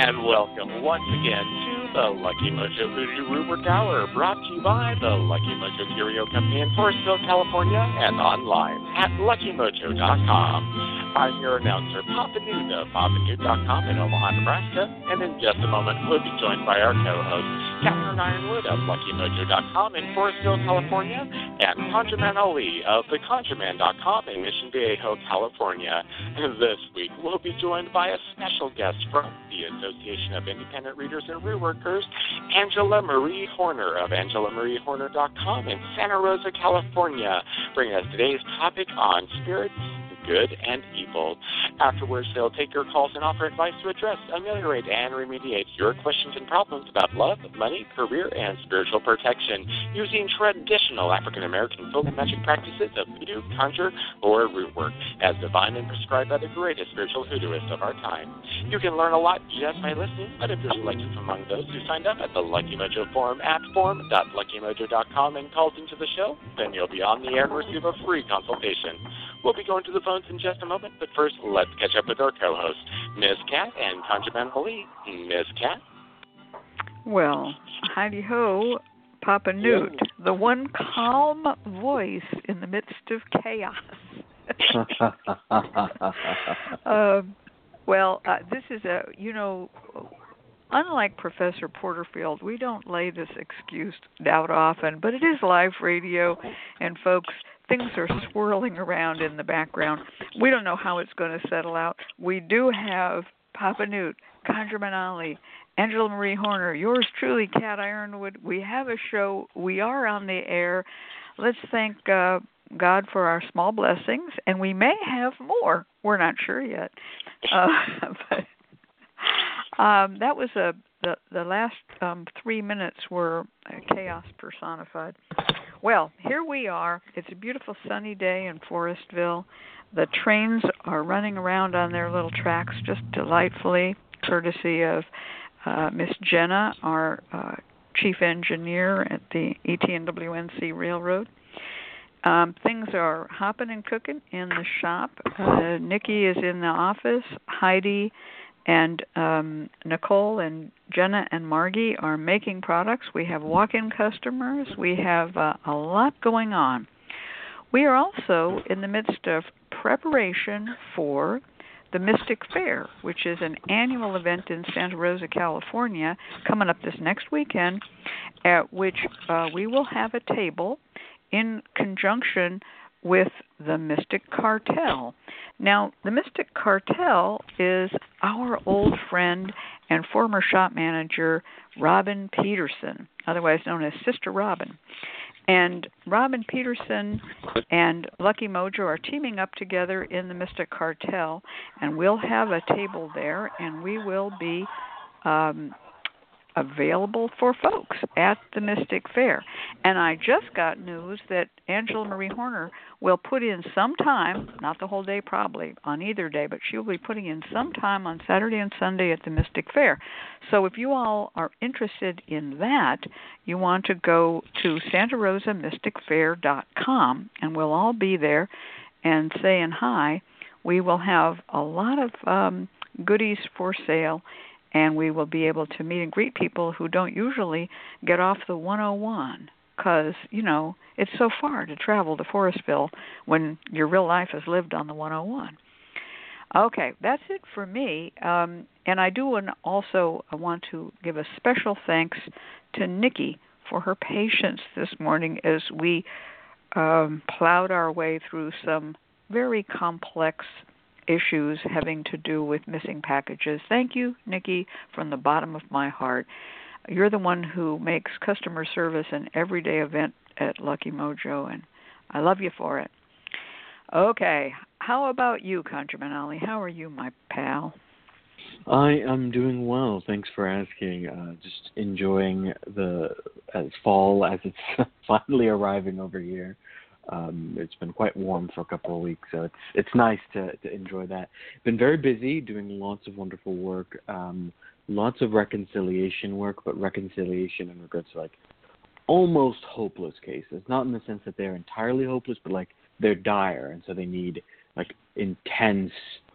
and welcome once again to the Lucky Mojo Voodoo Rumor Hour, brought to you by the Lucky Mojo Curio Company in Forestville, California, and online at LuckyMojo.com. I'm your announcer, Papa Newt of PapaNewt.com in Omaha, Nebraska, and in just a moment we'll be joined by our co-host, Catherine Ironwood of LuckyMojo.com in Forestville, California, and ConjureMan Ali of TheConjureMan.com in Mission Viejo, California. And this week we'll be joined by a special guest from the Association of Independent Readers and Reworkers, Angela Marie Horner of AngelaMarieHorner.com in Santa Rosa, California, bringing us today's topic on spirits, good and evil. Afterwards, they'll take your calls and offer advice to address, ameliorate, and remediate your questions and problems about love, money, career, and spiritual protection using traditional African-American folk magic practices of voodoo, conjure, or root work, as defined and prescribed by the greatest spiritual hoodooists of our time. You can learn a lot just by listening, but if you're selected from among those who signed up at the Lucky Mojo Forum at forum.luckymojo.com and called into the show, then you'll be on the air and receive a free consultation. We'll be going to the phones in just a moment, but first, let's catch up with our co-hosts, Ms. Cat and ConjureMan Ali. Ms. Cat? Well, howdy-ho, Papa Newt, the one calm voice in the midst of chaos. This is unlike Professor Porterfield, we don't lay this excuse out often, but it is live radio, and folks, things are swirling around in the background. We don't know how it's going to settle out. We do have Papa Newt, ConjureMan Ali, Angela Marie Horner, yours truly, Cat Ironwood. We have a show. We are on the air. Let's thank God for our small blessings, and we may have more. We're not sure yet. But that was the last 3 minutes were chaos personified. Well, here we are. It's a beautiful sunny day in Forestville. The trains are running around on their little tracks just delightfully, courtesy of Miss Jenna, our chief engineer at the ETNWNC Railroad. Things are hopping and cooking in the shop. Nikki is in the office. Heidi and Nicole and Jenna and Margie are making products. We have walk-in customers. We have a lot going on. We are also in the midst of preparation for the Mystic Fair, which is an annual event in Santa Rosa, California, coming up this next weekend, at which we will have a table in conjunction with the Mystic Cartel. Now, the Mystic Cartel is our old friend and former shop manager, Robin Peterson, otherwise known as Sister Robin. And Robin Peterson and Lucky Mojo are teaming up together in the Mystic Cartel, and we'll have a table there, and we will be available for folks at the Mystic Fair. And I just got news that Angela Marie Horner will put in some time, not the whole day probably, on either day, but she'll be putting in some time on Saturday and Sunday at the Mystic Fair. So if you all are interested in that, you want to go to SantaRosaMysticFair.com, and we'll all be there and saying hi. We will have a lot of goodies for sale, and we will be able to meet and greet people who don't usually get off the 101 because, it's so far to travel to Forestville when your real life is lived on the 101. Okay, that's it for me. And I do also want to give a special thanks to Nikki for her patience this morning as we plowed our way through some very complex issues having to do with missing packages. Thank you, Nikki, from the bottom of my heart. You're the one who makes customer service an everyday event at Lucky Mojo, and I love you for it. Okay, how about you, ConjureMan Ali? How are you, my pal? I am doing well. Thanks for asking. Just enjoying the fall as it's finally arriving over here. It's been quite warm for a couple of weeks, so it's nice to enjoy that. Been very busy doing lots of wonderful work, lots of reconciliation work, but reconciliation in regards to almost hopeless cases. Not in the sense that they're entirely hopeless, but they're dire, and so they need intense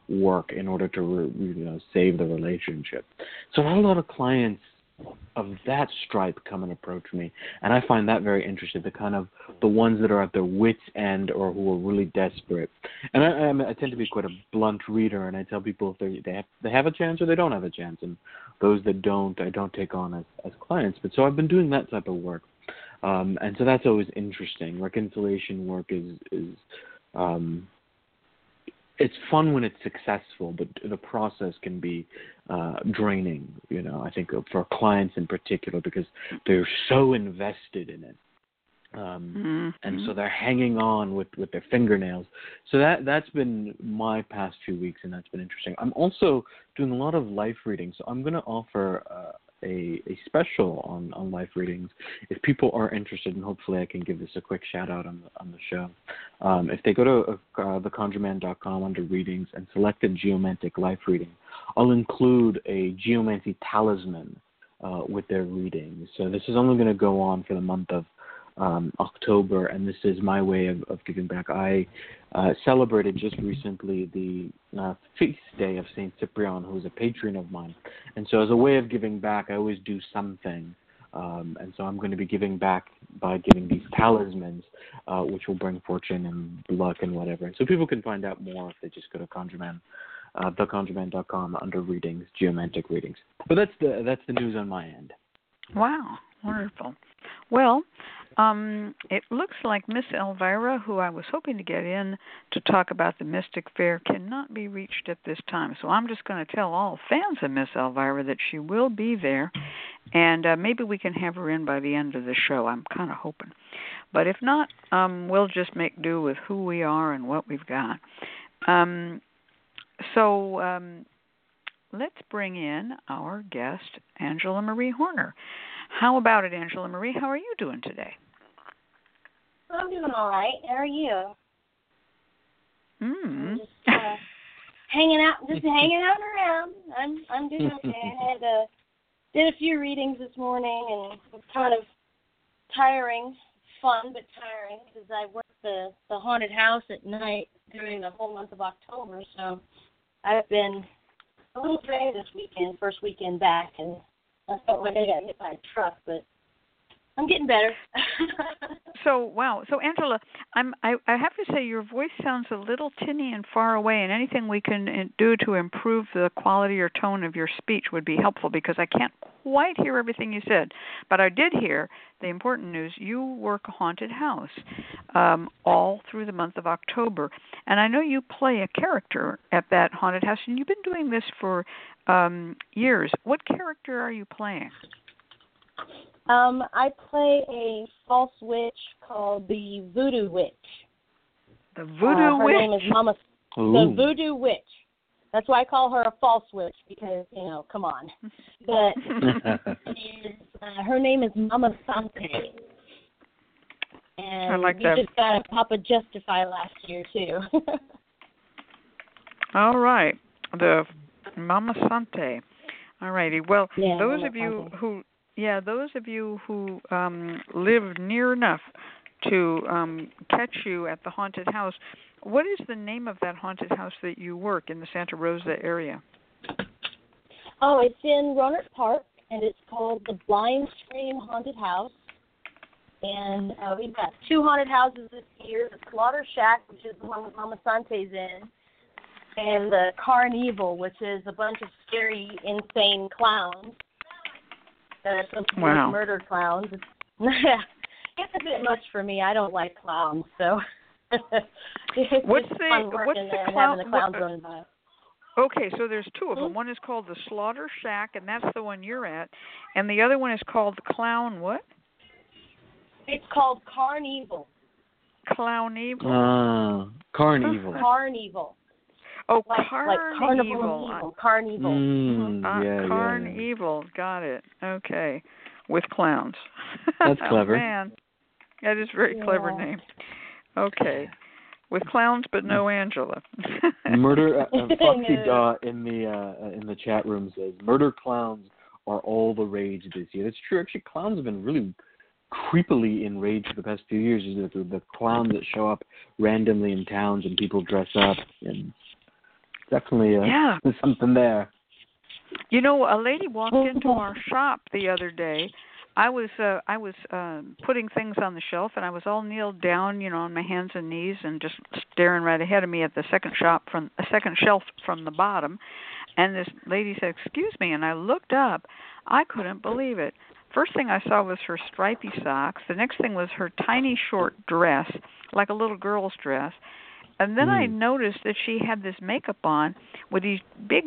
work in order to save the relationship. So I had a lot of clients of that stripe come and approach me, and I find that very interesting. The ones that are at their wits' end or who are really desperate. And I tend to be quite a blunt reader, and I tell people if they have a chance or they don't have a chance, and those that don't, I don't take on as clients. But so I've been doing that type of work, and so that's always interesting. Reconciliation work is it's fun when it's successful, but the process can be draining, I think for clients in particular, because they're so invested in it. And so they're hanging on with their fingernails. So that's been my past few weeks, and that's been interesting. I'm also doing a lot of life readings. So I'm going to offer a special on life readings if people are interested, and hopefully I can give this a quick shout out on the show. If they go to theconjureman.com under readings and select a geomantic life reading, I'll include a geomancy talisman with their reading. So this is only going to go on for the month of October, and this is my way of giving back. I celebrated just recently the feast day of Saint Cyprian, who is a patron of mine, and so as a way of giving back, I always do something, and so I'm going to be giving back by giving these talismans, which will bring fortune and luck and whatever. And so people can find out more if they just go to theconjureman.com under readings, geomantic readings. But that's the news on my end. Wow, wonderful. Well, it looks like Miss Elvira, who I was hoping to get in to talk about the Mystic Fair, cannot be reached at this time. So I'm just going to tell all fans of Miss Elvira that she will be there, and maybe we can have her in by the end of the show. I'm kind of hoping. But if not, we'll just make do with who we are and what we've got. So let's bring in our guest, Angela Marie Horner. How about it, Angela Marie? How are you doing today? I'm doing all right. How are you? I'm just hanging out around. I'm doing okay. I did a few readings this morning, and it was kind of tiring, fun but tiring, because I worked the haunted house at night during the whole month of October. So I've been a little drained this weekend, first weekend back, and I felt like I got hit by a truck, but I'm getting better. So Angela, I have to say your voice sounds a little tinny and far away, and anything we can do to improve the quality or tone of your speech would be helpful, because I can't quite hear everything you said. But I did hear the important news. You work a haunted house all through the month of October, and I know you play a character at that haunted house, and you've been doing this for years. What character are you playing? I play a false witch called the Voodoo Witch. The Voodoo Witch? Her name is Mama. The Voodoo Witch. That's why I call her a false witch, because, come on. But her name is Mama Sante. And I like we that. just got a Papa Justify last year, too. All right. The Mama Sante. All righty. Well, yeah, those of you who live near enough to catch you at the haunted house, what is the name of that haunted house that you work in the Santa Rosa area? Oh, it's in Rohnert Park, and it's called the Blind Scream Haunted House. And we've got two haunted houses this year, the Slaughter Shack, which is the one that Mama Sante's in, and the Carnival, which is a bunch of scary, insane clowns. Wow. Murder clowns. It's a bit much for me. I don't like clowns, so what's the clowns run by. Okay, so there's two of them. One is called the Slaughter Shack, and that's the one you're at, and the other one is called the Clown what? It's called Carnival. Clowneval? Carnival. Carnival. Oh, like Carnival. Carnival. Carnival. Got it. Okay. With clowns. That's clever. Oh, man. That is a very clever name. Okay. With clowns, but no Angela. Murder. Foxy in the chat room says murder clowns are all the rage this year. That's true. Actually, clowns have been really creepily enraged for the past few years. The clowns that show up randomly in towns and people dress up and definitely there's something there. You know, a lady walked into our shop the other day. I was putting things on the shelf, and I was all kneeled down, on my hands and knees, and just staring right ahead of me at the second shelf from the bottom. And this lady said, "Excuse me," and I looked up. I couldn't believe it. First thing I saw was her stripy socks. The next thing was her tiny short dress, like a little girl's dress. And then I noticed that she had this makeup on with these big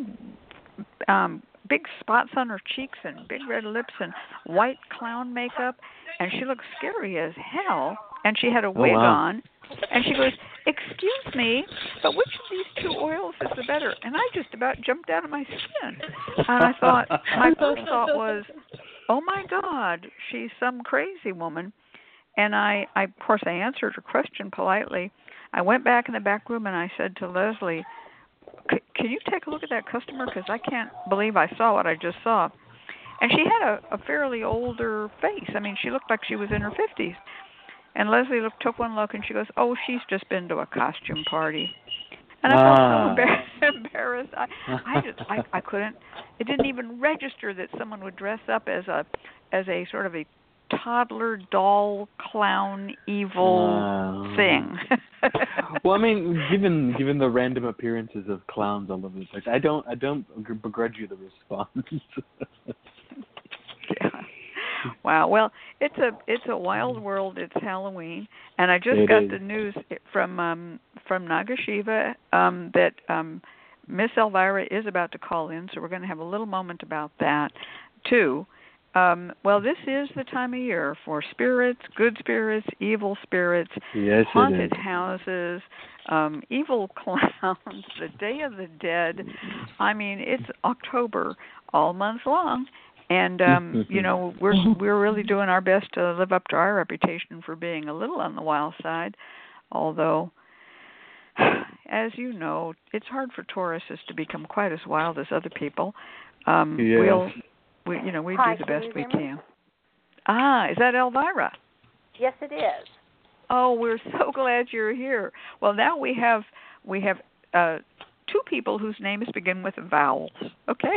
spots on her cheeks and big red lips and white clown makeup, and she looked scary as hell. And she had a wig on, and she goes, "Excuse me, but which of these two oils is the better?" And I just about jumped out of my skin. And I thought, my first thought was, oh my God, she's some crazy woman. And I of course, I answered her question politely. I went back in the back room and I said to Leslie, "Can you take a look at that customer? Because I can't believe I saw what I just saw." And she had a fairly older face. I mean, she looked like she was in her 50s. And Leslie took one look, and she goes, "Oh, she's just been to a costume party." And I felt so embarrassed. I couldn't. It didn't even register that someone would dress up as a sort of a toddler doll clown evil thing. Well, I mean, given the random appearances of clowns all over the place, I don't begrudge you the response. Yeah. Wow. Well, it's a wild world. It's Halloween, and I just got the news from Nagashiva that Miss Elvira is about to call in, so we're going to have a little moment about that too. Well, this is the time of year for spirits, good spirits, evil spirits, haunted houses, evil clowns, the Day of the Dead. I mean, it's October all month long. And we're really doing our best to live up to our reputation for being a little on the wild side, although, as you know, it's hard for Tauruses to become quite as wild as other people. We do the best we can. Ah, is that Elvira? Yes, it is. Oh, we're so glad you're here. Well, now we have two people whose names begin with vowels. Okay.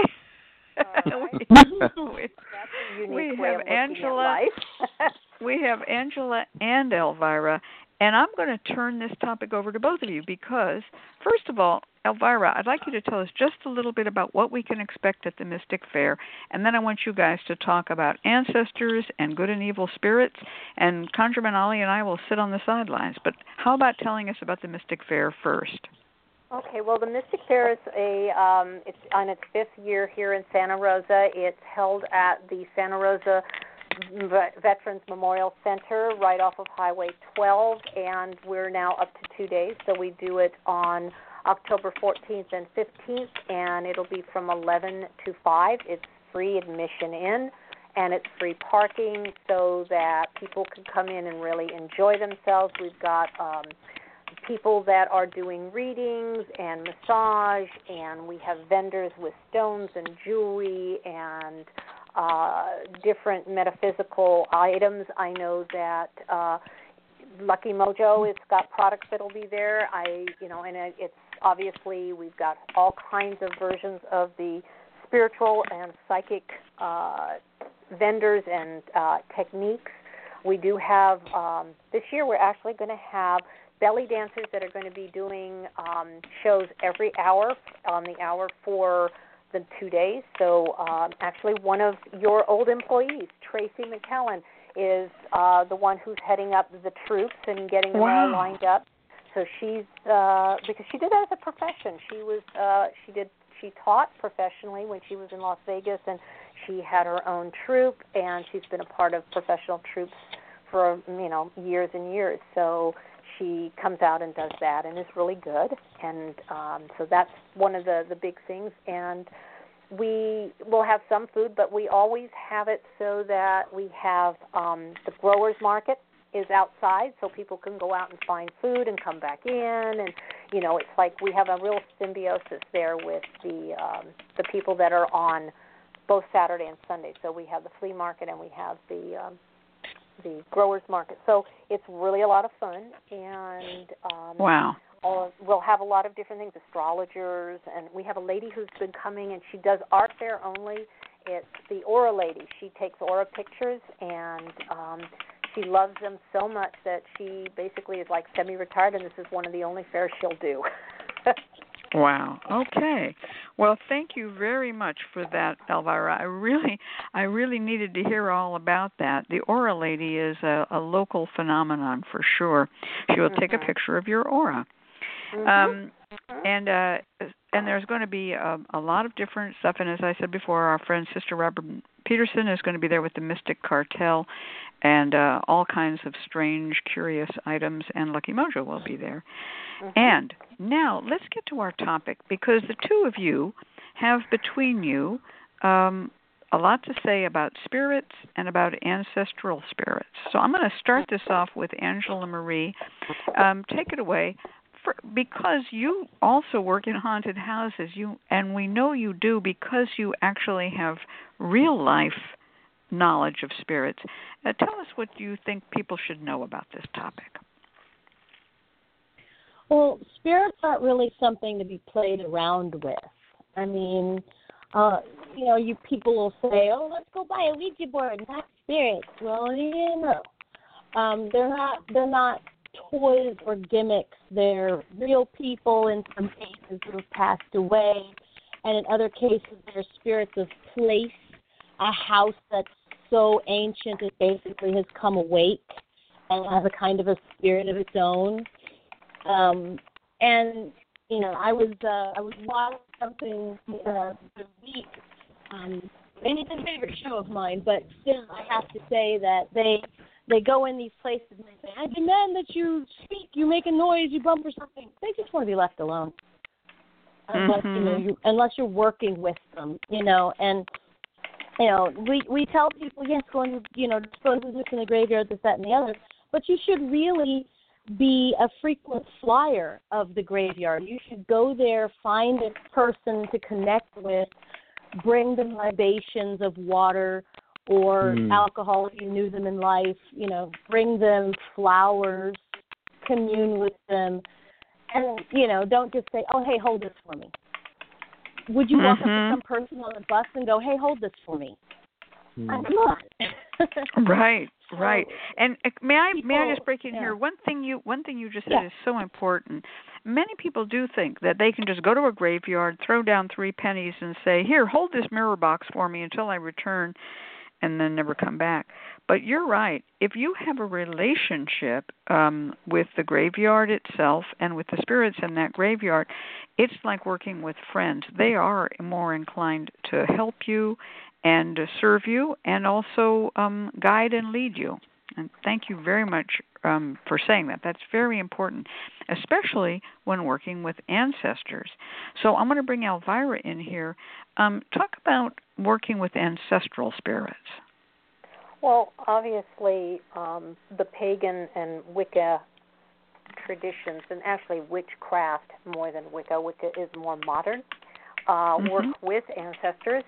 We have Angela. We have Angela and Elvira, and I'm going to turn this topic over to both of you because, first of all, Elvira, I'd like you to tell us just a little bit about what we can expect at the Mystic Fair, and then I want you guys to talk about ancestors and good and evil spirits, and Conjurman Ali and I will sit on the sidelines. But how about telling us about the Mystic Fair first? Okay, well, the Mystic Fair is it's on its 5th year here in Santa Rosa. It's held at the Santa Rosa Veterans Memorial Center right off of Highway 12, and we're now up to 2 days. So we do it on October 14th and 15th, and it'll be from 11 to 5. It's free admission in, and it's free parking so that people can come in and really enjoy themselves. We've got people that are doing readings and massage, and we have vendors with stones and jewelry and different metaphysical items. I know that Lucky Mojo has got products that'll be there. It's obviously we've got all kinds of versions of the spiritual and psychic vendors and techniques. We do have this year. We're actually going to have belly dancers that are going to be doing shows every hour on the hour for the 2 days. So actually one of your old employees, Tracy McKellen, is the one who's heading up the troops and getting them all lined up. So she's because she did that as a profession. She taught professionally when she was in Las Vegas, and she had her own troupe, and she's been a part of professional troops for years and years. So she comes out and does that and is really good. And so that's one of the big things. And we will have some food, but we always have it so that we have the growers market is outside, so people can go out and find food and come back in. And, it's like we have a real symbiosis there with the people that are on both Saturday and Sunday. So we have the flea market and we have the growers market. So it's really a lot of fun. And we'll have a lot of different things, astrologers, and we have a lady who's been coming, and she does art there only. It's the Aura Lady. She takes aura pictures, and she loves them so much that she basically is like semi-retired, and this is one of the only fairs she'll do. Wow. Okay. Well, thank you very much for that, Elvira. I really needed to hear all about that. The Aura Lady is a local phenomenon for sure. She will take a picture of your aura. And there's going to be a lot of different stuff. And as I said before, our friend Sister Robert Peterson is going to be there with the Mystic Cartel and all kinds of strange, curious items. And Lucky Mojo will be there. And now let's get to our topic, because the two of you have between you a lot to say about spirits and about ancestral spirits. So I'm going to start this off with Angela Marie. Take it away. Because you also work in haunted houses, and we know you do because you actually have real life knowledge of spirits. Tell us what you think people should know about this topic. Well, spirits aren't really something to be played around with. I mean, you people will say, "Oh, let's go buy a Ouija board and have spirits." Well, they're not toys or gimmicks. They're real people in some cases who have passed away, and in other cases they're spirits of place, a house that's so ancient it basically has come awake and has a kind of a spirit of its own. I was watching something this week. And it's a favorite show of mine, but still I have to say that they go in these places and they say, "I demand that you speak, you make a noise, you bump or something." They just want to be left alone, unless you're working with them, And we tell people, yes, go and dispose of this in the graveyard, this, that, and the other, but you should really be a frequent flyer of the graveyard. You should go there, find a person to connect with, bring them libations of water or alcohol if you knew them in life, bring them flowers, commune with them, and, don't just say, "Oh, hey, hold this for me." Would you walk up to some person on the bus and go, "Hey, hold this for me"? Come on. Right. And may I just break in here? One thing you just said is so important. Many people do think that they can just go to a graveyard, throw down 3 pennies, and say, "Here, hold this mirror box for me until I return," and then never come back. But you're right. If you have a relationship with the graveyard itself and with the spirits in that graveyard, it's like working with friends. They are more inclined to help you and to serve you and also guide and lead you. And thank you very much for saying that. That's very important, especially when working with ancestors. So I'm going to bring Elvira in here. Talk about working with ancestral spirits. Well, obviously, the pagan and Wicca traditions, and actually witchcraft more than Wicca. Wicca is more modern. Work with ancestors.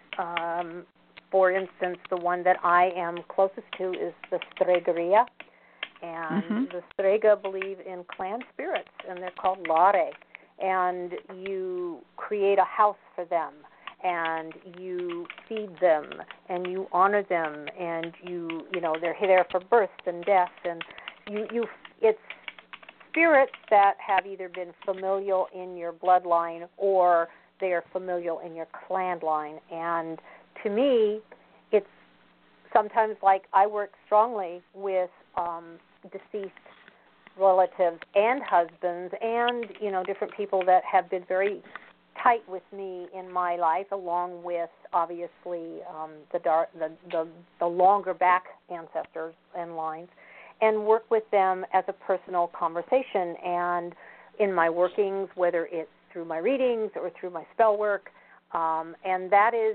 For instance, the one that I am closest to is the Stregoria. And the Strega believe in clan spirits, and they're called Lare. And you create a house for them, and you feed them, and you honor them, and they're there for birth and death, and it's spirits that have either been familial in your bloodline or they are familial in your clan line. And to me, it's sometimes like I work strongly with deceased relatives and husbands and, different people that have been very tight with me in my life, along with, obviously, the longer back ancestors and lines, and work with them as a personal conversation. And in my workings, whether it's through my readings or through my spell work, and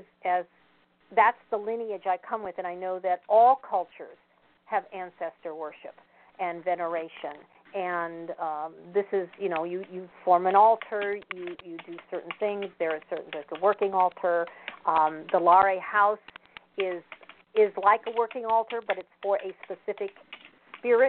that's the lineage I come with, and I know that all cultures have ancestor worship and veneration. And this is, you form an altar, you do certain things. There's a working altar. The Lare house is like a working altar, but it's for a specific spirit.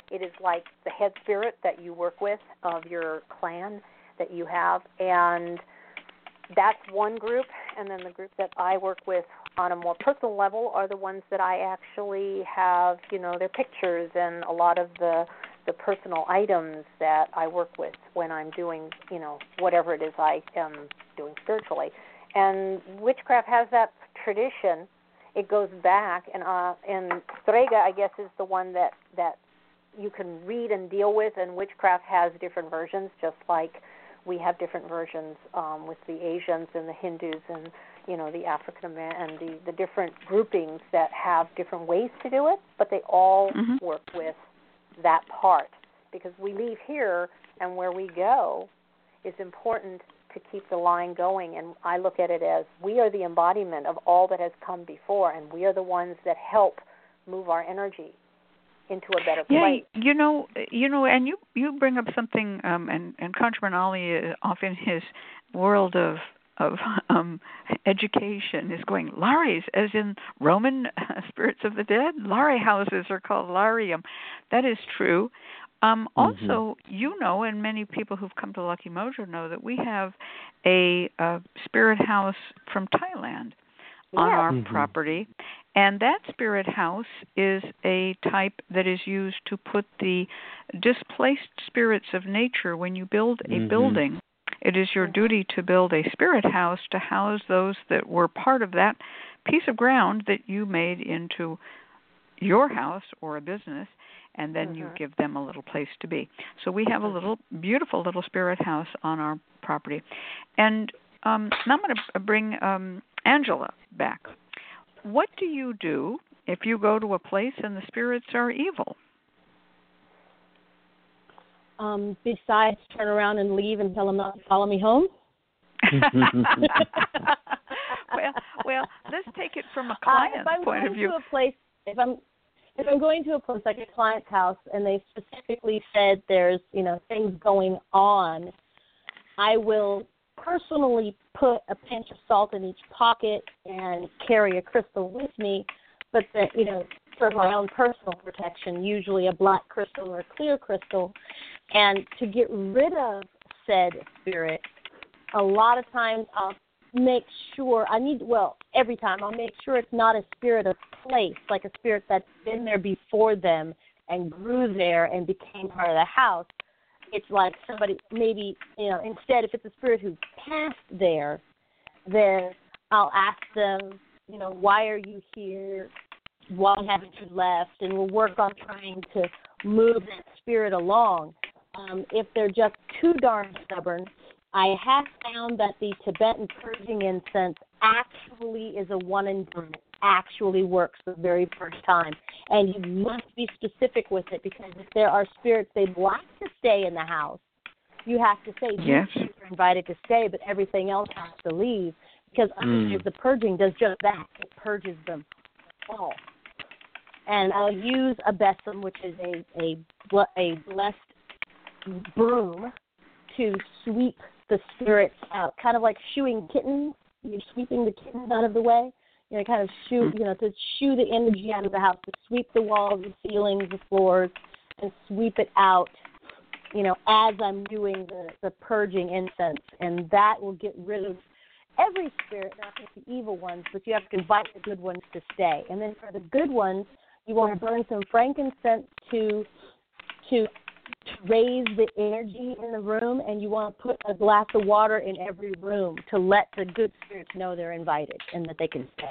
It is like the head spirit that you work with of your clan that you have, and that's one group. And then the group that I work with on a more personal level are the ones that I actually have, their pictures and a lot of the personal items that I work with when I'm doing, whatever it is I am doing spiritually. And witchcraft has that tradition. It goes back, and Strega, I guess, is the one that you can read and deal with, and witchcraft has different versions, just like we have different versions with the Asians and the Hindus and, the African American and the different groupings that have different ways to do it, but they all work with that part, because we leave here and where we go is important to keep the line going. And I look at it as we are the embodiment of all that has come before, and we are the ones that help move our energy into a better place. Yeah, and you bring up something, and ConjureMan Ali, off in his world of education, is going, Lares, as in Roman spirits of the dead. Lare houses are called Larium. That is true. Also, and many people who've come to Lucky Mojo know that we have a spirit house from Thailand on our property. And that spirit house is a type that is used to put the displaced spirits of nature. When you build a building, it is your duty to build a spirit house to house those that were part of that piece of ground that you made into your house or a business, and then you give them a little place to be. So we have a beautiful little spirit house on our property. And now I'm going to bring Angela back. What do you do if you go to a place and the spirits are evil? Besides turn around and leave and tell them not to follow me home? well, let's take it from a client's point of view. If I'm going to a place like a client's house and they specifically said there's, things going on, I will personally put a pinch of salt in each pocket and carry a crystal with me, but that, for my own personal protection, usually a black crystal or a clear crystal. And to get rid of said spirit, a lot of times I'll make sure every time I'll make sure it's not a spirit of place, like a spirit that's been there before them and grew there and became part of the house. It's like somebody maybe, instead, if it's a spirit who passed there, then I'll ask them, why are you here? Why haven't you left? And we'll work on trying to move that spirit along. If they're just too darn stubborn, I have found that the Tibetan purging incense actually is a one and done. It actually works the very first time. And you must be specific with it, because if there are spirits they'd like to stay in the house, you have to say, yes, you're invited to stay, but everything else has to leave. Because otherwise the purging does just that. It purges them all. And I'll use a besom, which is a blessed broom, to sweep the spirits out, kind of like shooing kittens. You're sweeping the kittens out of the way. Kind of to shoo the energy out of the house, to sweep the walls, the ceilings, the floors, and sweep it out, as I'm doing the purging incense. And that will get rid of every spirit, not just the evil ones, but you have to invite the good ones to stay. And then for the good ones, you want to burn some frankincense to raise the energy in the room, and you want to put a glass of water in every room to let the good spirits know they're invited and that they can stay.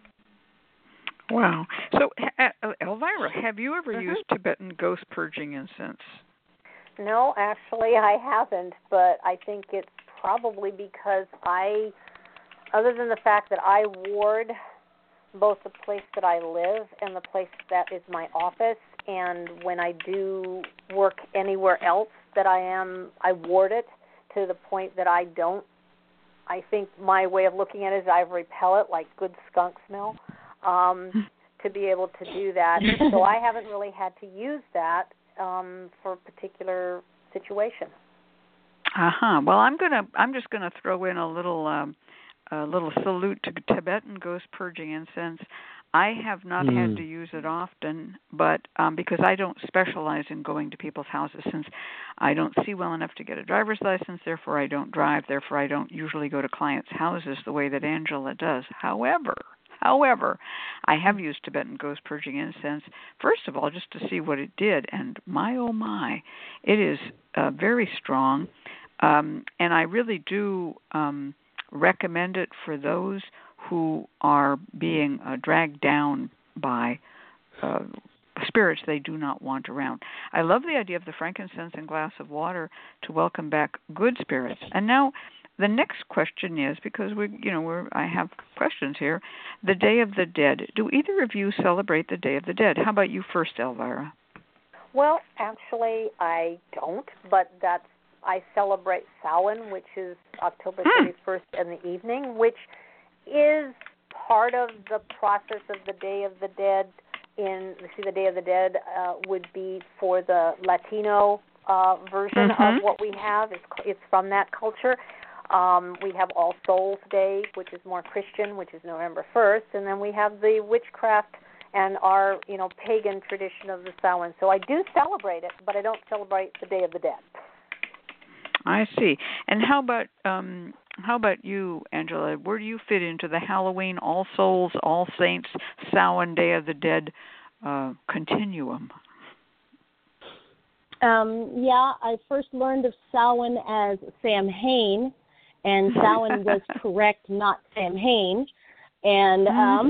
Wow. So, Elvira, have you ever used Tibetan ghost purging incense? No, actually I haven't, but I think it's probably because other than the fact that I ward both the place that I live and the place that is my office, and when I do work anywhere else that I ward it to the point that I don't. I think my way of looking at it is I repel it like good skunk smell to be able to do that. So I haven't really had to use that for a particular situation. Well, I'm just gonna throw in a little salute to Tibetan ghost purging incense. I have not had to use it often, but because I don't specialize in going to people's houses, since I don't see well enough to get a driver's license, therefore I don't drive, therefore I don't usually go to clients' houses the way that Angela does. However, I have used Tibetan ghost purging incense, first of all, just to see what it did, and my, oh my, it is very strong, and I really do recommend it for those who are being dragged down by spirits they do not want around. I love the idea of the frankincense and glass of water to welcome back good spirits. And now the next question is, because I have questions here, the Day of the Dead. Do either of you celebrate the Day of the Dead? How about you first, Elvira? Well, actually, I don't, but I celebrate Samhain, which is October 31st in the evening, which is part of the process of the Day of the Dead. The Day of the Dead would be for the Latino version of what we have. It's from that culture. We have All Souls Day, which is more Christian, which is November 1st, and then we have the witchcraft and our pagan tradition of the Samhain. So I do celebrate it, but I don't celebrate the Day of the Dead. I see. And how about you, Angela? Where do you fit into the Halloween, All Souls, All Saints, Samhain, Day of the Dead continuum? I first learned of Samhain as Samhain, and Samhain was correct, not Samhain. And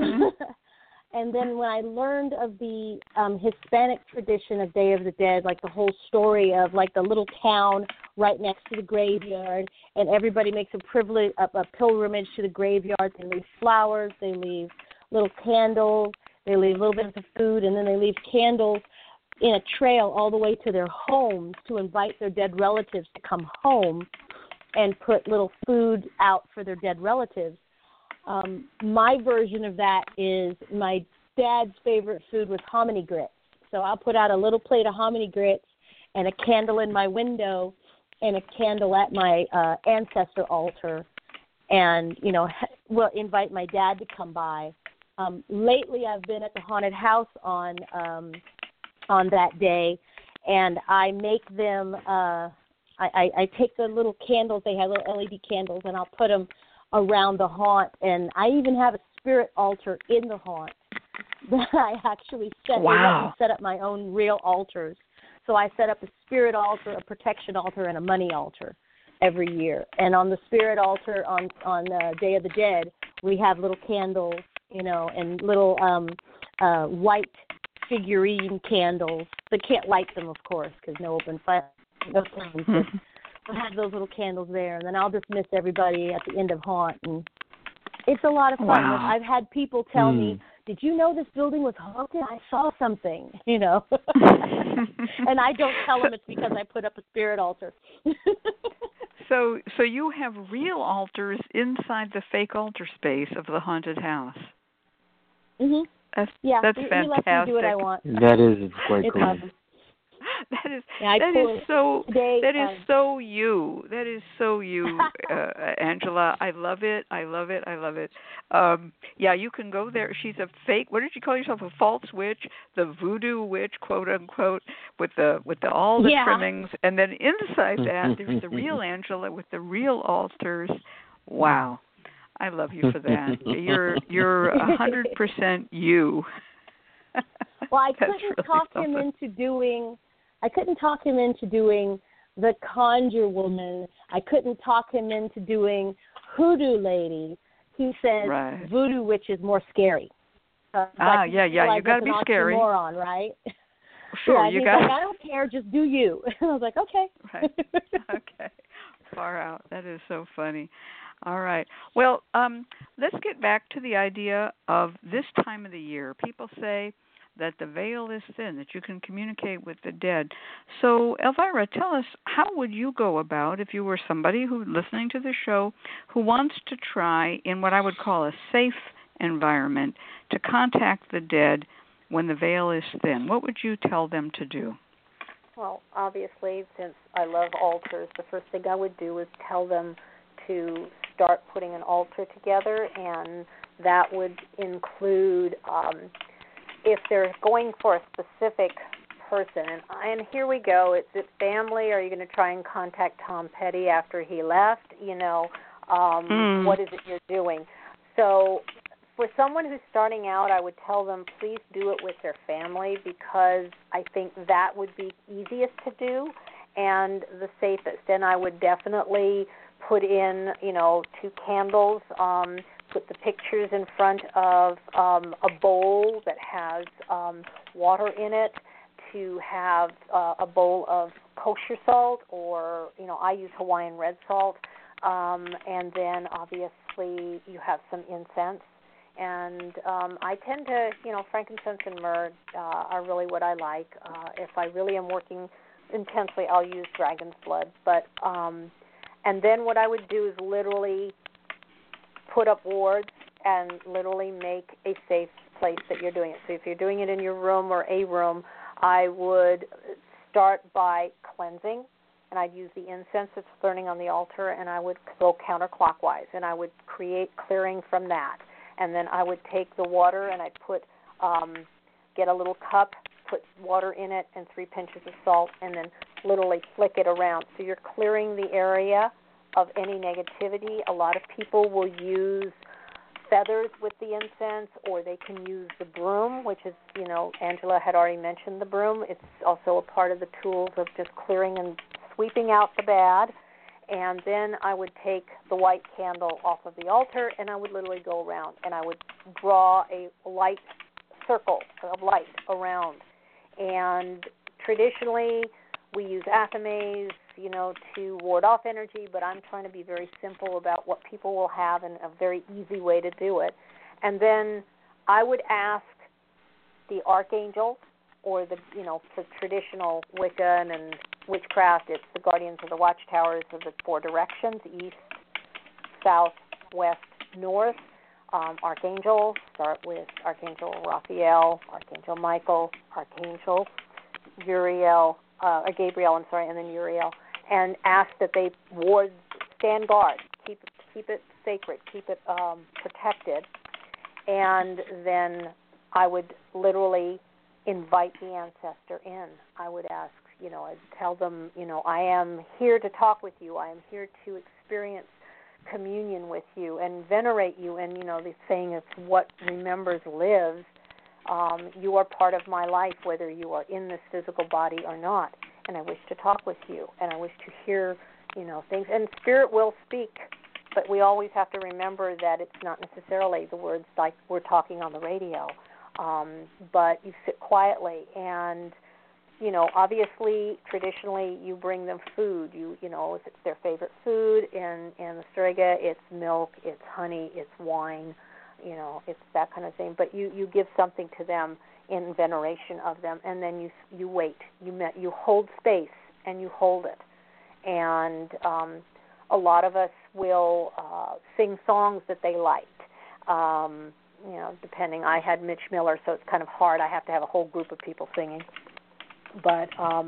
and then when I learned of the Hispanic tradition of Day of the Dead, like the whole story of like the little town right next to the graveyard, and everybody makes a pilgrimage to the graveyard. They leave flowers, they leave little candles, they leave little bits of food, and then they leave candles in a trail all the way to their homes to invite their dead relatives to come home and put little food out for their dead relatives. My version of that is my dad's favorite food was hominy grits. So I'll put out a little plate of hominy grits and a candle in my window and a candle at my ancestor altar, and we'll invite my dad to come by. Lately, I've been at the haunted house on that day, and I make them. I take the little candles. They have little LED candles, and I'll put them around the haunt, and I even have a spirit altar in the haunt that I actually set. Wow. They let me set up my own real altars. So I set up a spirit altar, a protection altar, and a money altar every year. And on the spirit altar on Day of the Dead, we have little candles, and little white figurine candles. They can't light them, of course, because no open fire, no flames. I have those little candles there, and then I'll dismiss everybody at the end of haunt, and it's a lot of fun. Wow. I've had people tell me, "Did you know this building was haunted? I saw something," and I don't tell them it's because I put up a spirit altar. So you have real altars inside the fake altar space of the haunted house. Mhm. That's fantastic. He lets me do what I want. That is quite cool. Awesome. That is so you. That is so you, Angela. I love it. You can go there. She's a fake. What did you call yourself? A false witch, the voodoo witch, quote unquote, with all the trimmings, and then inside that there's the real Angela with the real altars. Wow, I love you for that. You're 100% you. Well, I couldn't talk him into doing the Conjure Woman. I couldn't talk him into doing Hoodoo Lady. He says Voodoo Witch is more scary. You got to be scary. Oxymoron, right? Sure, he's like, I don't care, just do you. I was like, okay. Right. Okay. Far out. That is so funny. All right. Well, let's get back to the idea of this time of the year. People say that the veil is thin, that you can communicate with the dead. So, Elvira, tell us, how would you go about, if you were somebody who listening to the show who wants to try, in what I would call a safe environment, to contact the dead when the veil is thin? What would you tell them to do? Well, obviously, since I love altars, the first thing I would do is tell them to start putting an altar together and that would include if they're going for a specific person, and here we go, is it family? Are you going to try and contact Tom Petty after he left? What is it you're doing? So for someone who's starting out, I would tell them please do it with their family, because I think that would be easiest to do and the safest. And I would definitely put in, 2 candles, put the pictures in front of a bowl that has water in it, to have a bowl of kosher salt, or, I use Hawaiian red salt, and then obviously you have some incense. And I tend to, frankincense and myrrh are really what I like. If I really am working intensely, I'll use dragon's blood. But and then what I would do is literally put up wards and literally make a safe place that you're doing it. So if you're doing it in your room or a room, I would start by cleansing, and I'd use the incense that's burning on the altar, and I would go counterclockwise, and I would create clearing from that. And then I would take the water, and I'd get a little cup, put water in it, and 3 pinches of salt, and then literally flick it around. So you're clearing the area of any negativity. A lot of people will use feathers with the incense, or they can use the broom, which is, Angela had already mentioned the broom. It's also a part of the tools of just clearing and sweeping out the bad. And then I would take the white candle off of the altar, and I would literally go around, and I would draw a light circle of light around. And traditionally, we use athames, to ward off energy, but I'm trying to be very simple about what people will have and a very easy way to do it. And then I would ask the archangels, or the, for traditional Wiccan and witchcraft, it's the guardians of the watchtowers of the 4 directions, east, south, west, north. Archangels, start with Archangel Raphael, Archangel Michael, Archangel Gabriel, and then Uriel, and ask that they stand guard, keep it sacred, keep it protected. And then I would literally invite the ancestor in. I would ask, I'd tell them, I am here to talk with you. I am here to experience communion with you and venerate you. And, the saying is, what remembers lives. You are part of my life, whether you are in this physical body or not. And I wish to talk with you, and I wish to hear, things. And spirit will speak, but we always have to remember that it's not necessarily the words like we're talking on the radio. But you sit quietly, and, obviously, traditionally, you bring them food. If it's their favorite food, in the Strega, it's milk, it's honey, it's wine, it's that kind of thing. But you give something to them in veneration of them, and then you wait. You hold space, and you hold it. And a lot of us will sing songs that they liked. Depending. I had Mitch Miller, so it's kind of hard. I have to have a whole group of people singing. But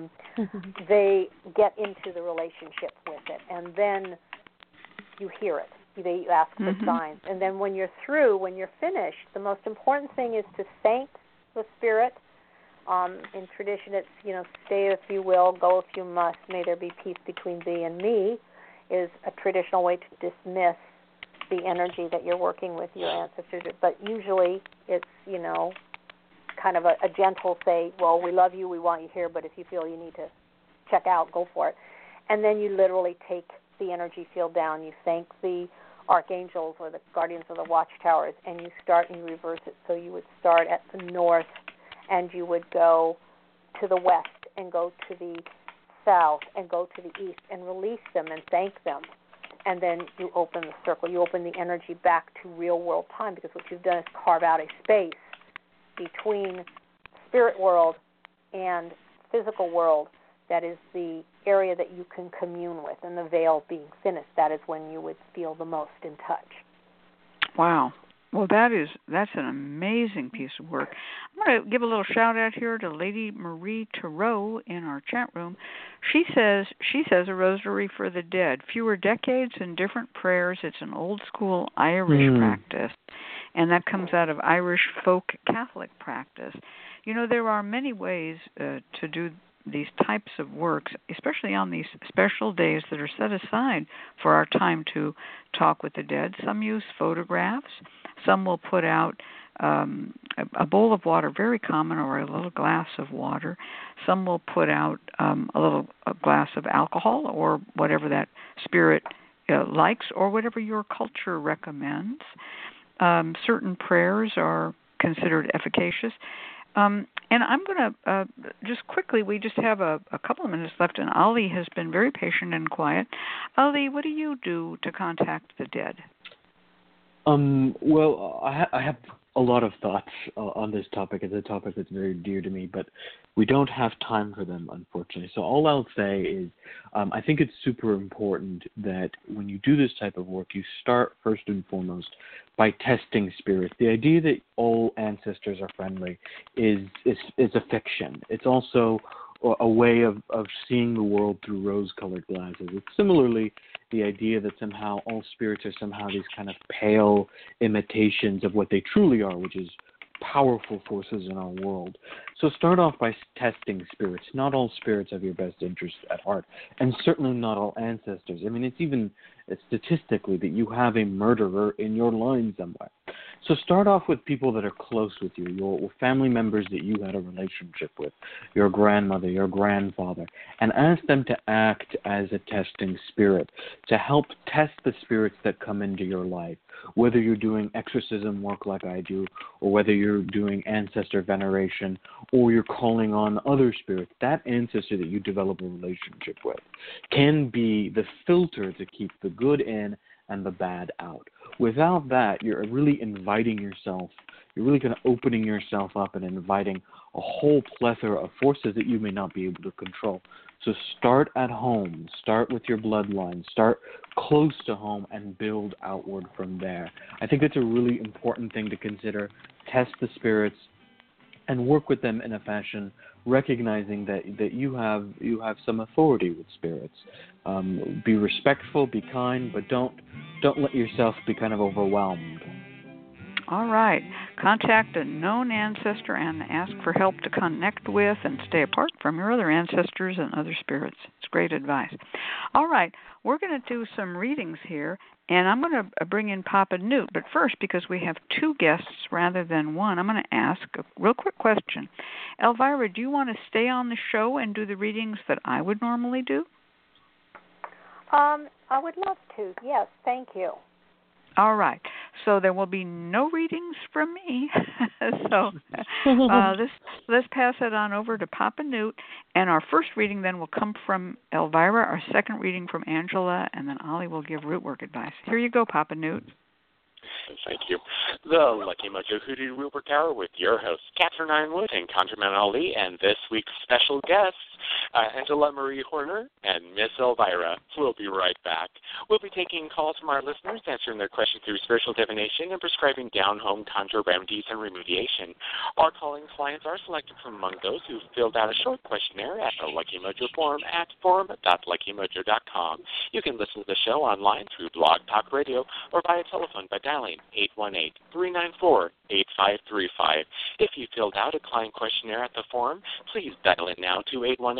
they get into the relationship with it, and then you hear it. They ask for signs. And then when you're through, when you're finished, the most important thing is to thank the spirit. In tradition, it's, stay if you will, go if you must, may there be peace between thee and me, is a traditional way to dismiss the energy that you're working with your ancestors. But usually it's, kind of a gentle say, well, we love you, we want you here, but if you feel you need to check out, go for it. And then you literally take the energy field down. You thank the archangels or the guardians of the watchtowers, and you start and you reverse it. So you would start at the north, and you would go to the west, and go to the south, and go to the east, and release them and thank them. And then you open the circle. You open the energy back to real world time, because what you've done is carve out a space between spirit world and physical world that is the area that you can commune with. And the veil being thinnest, that is when you would feel the most in touch. Wow. Well, that's an amazing piece of work. I'm going to give a little shout out here to Lady Marie Thoreau in our chat room. She says a rosary for the dead. Fewer decades and different prayers. It's an old school Irish practice. and that comes out of Irish folk Catholic practice. You know, there are many ways to do these types of works, especially on these special days that are set aside for our time to talk with the dead. Some use photographs. Some will put out a bowl of water, very common, or a little glass of water. Some will put out a glass of alcohol or whatever that spirit likes, or whatever your culture recommends. Certain prayers are considered efficacious. And I'm going to just quickly, we just have a couple of minutes left, and Ali has been very patient and quiet. Ali, what do you do to contact the dead? Well, I have a lot of thoughts on this topic. It's a topic that's very dear to me, but we don't have time for them, unfortunately. So all I'll say is I think it's super important that when you do this type of work, you start first and foremost by testing spirits. The idea that all ancestors are friendly is a fiction. It's also a way of seeing the world through rose-colored glasses. It's similarly the idea that somehow all spirits are somehow these kind of pale imitations of what they truly are, which is powerful forces in our world. So start off by testing spirits. Not all spirits have your best interest at heart, and certainly not all ancestors. I mean, it's even statistically that you have a murderer in your line somewhere. So start off with people that are close with you, your family members that you had a relationship with, your grandmother, your grandfather, and ask them to act as a testing spirit to help test the spirits that come into your life, whether you're doing exorcism work like I do, or whether you're doing ancestor veneration, or you're calling on other spirits. That ancestor that you develop a relationship with can be the filter to keep the good in and the bad out. Without that, you're really inviting yourself, you're really kind of opening yourself up and inviting a whole plethora of forces that you may not be able to control. So start at home, start with your bloodline, start close to home, and build outward from there. I think that's a really important thing to consider. Test the spirits and work with them in a fashion recognizing that you have some authority with spirits. Be respectful, be kind, but don't let yourself be kind of overwhelmed. All right. Contact a known ancestor and ask for help to connect with and stay apart from your other ancestors and other spirits. It's great advice. All right. We're going to do some readings here, and I'm going to bring in Papa Newt. But first, because we have two guests rather than one, I'm going to ask a real quick question. Elvira, do you want to stay on the show and do the readings that I would normally do? I would love to. Yes, thank you. All right. So there will be no readings from me. So let's pass it on over to Papa Newt. And our first reading then will come from Elvira, our second reading from Angela, and then Ollie will give root work advice. Here you go, Papa Newt. Thank you. The Lucky Mojo Hoodoo Root Work Hour with your hosts, Catherine Ironwood and ConjureMan Ali, and this week's special guests, Angela Marie Horner and Miss Elvira. We'll be right back. We'll be taking calls from our listeners, answering their questions through spiritual divination and prescribing down-home conjure remedies and remediation. Our calling clients are selected from among those who filled out a short questionnaire at the Lucky Mojo forum at forum.luckymojo.com. You can listen to the show online through Blog Talk Radio or via telephone by dialing 818-394-8535. If you filled out a client questionnaire at the forum, please dial in now to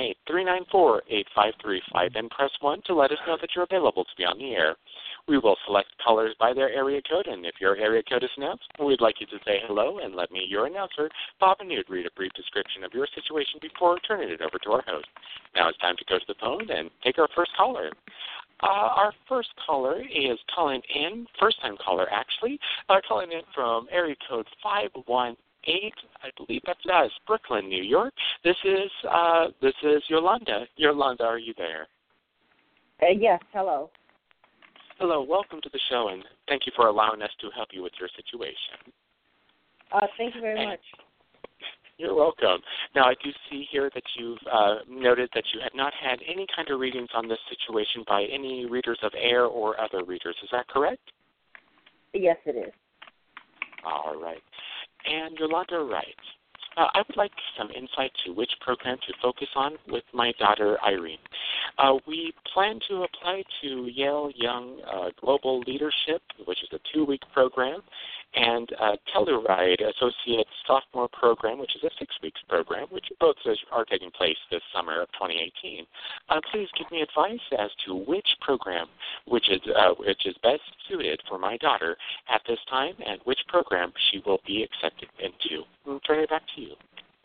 818-394-8535 and press 1 to let us know that you're available to be on the air. We will select callers by their area code, and if your area code is announced, we'd like you to say hello and let me, your announcer, Papa Newt, read a brief description of your situation before turning it over to our host. Now it's time to go to the phone and take our first caller. Our first caller is calling in, first-time caller actually, calling in from area code 518. I believe that's us, Brooklyn, New York. This is Yolanda. Yolanda, are you there? Yes. Hello. Hello. Welcome to the show, and thank you for allowing us to help you with your situation. Thank you very much. You're welcome. Now, I do see here that you've noted that you have not had any kind of readings on this situation by any readers of air or other readers. Is that correct? Yes, it is. All right. And Yolanda writes, I would like some insight to which program to focus on with my daughter, Irene. We plan to apply to Yale Young Global Leadership, which is a 2-week program, and Telluride Associate Sophomore Program, which is a 6-week program, which both are taking place this summer of 2018. Please give me advice as to which program which is best suited for my daughter at this time, and which program she will be accepted into. I'll turn it back to you.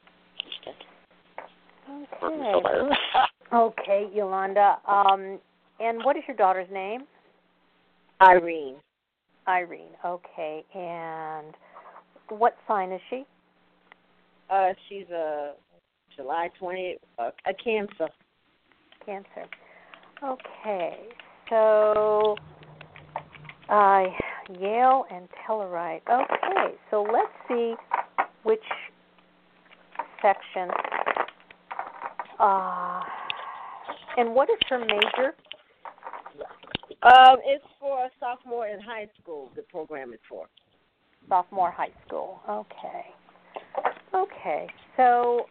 Okay. Okay, Yolanda. And what is your daughter's name? Irene. Irene. Okay. And what sign is she? She's a July 20th, a Cancer. Cancer. Okay. So Yale and Telluride. Okay. So let's see which section. And what is her major? It's for a sophomore in high school. The program is for Sophomore high school. Okay. Okay. So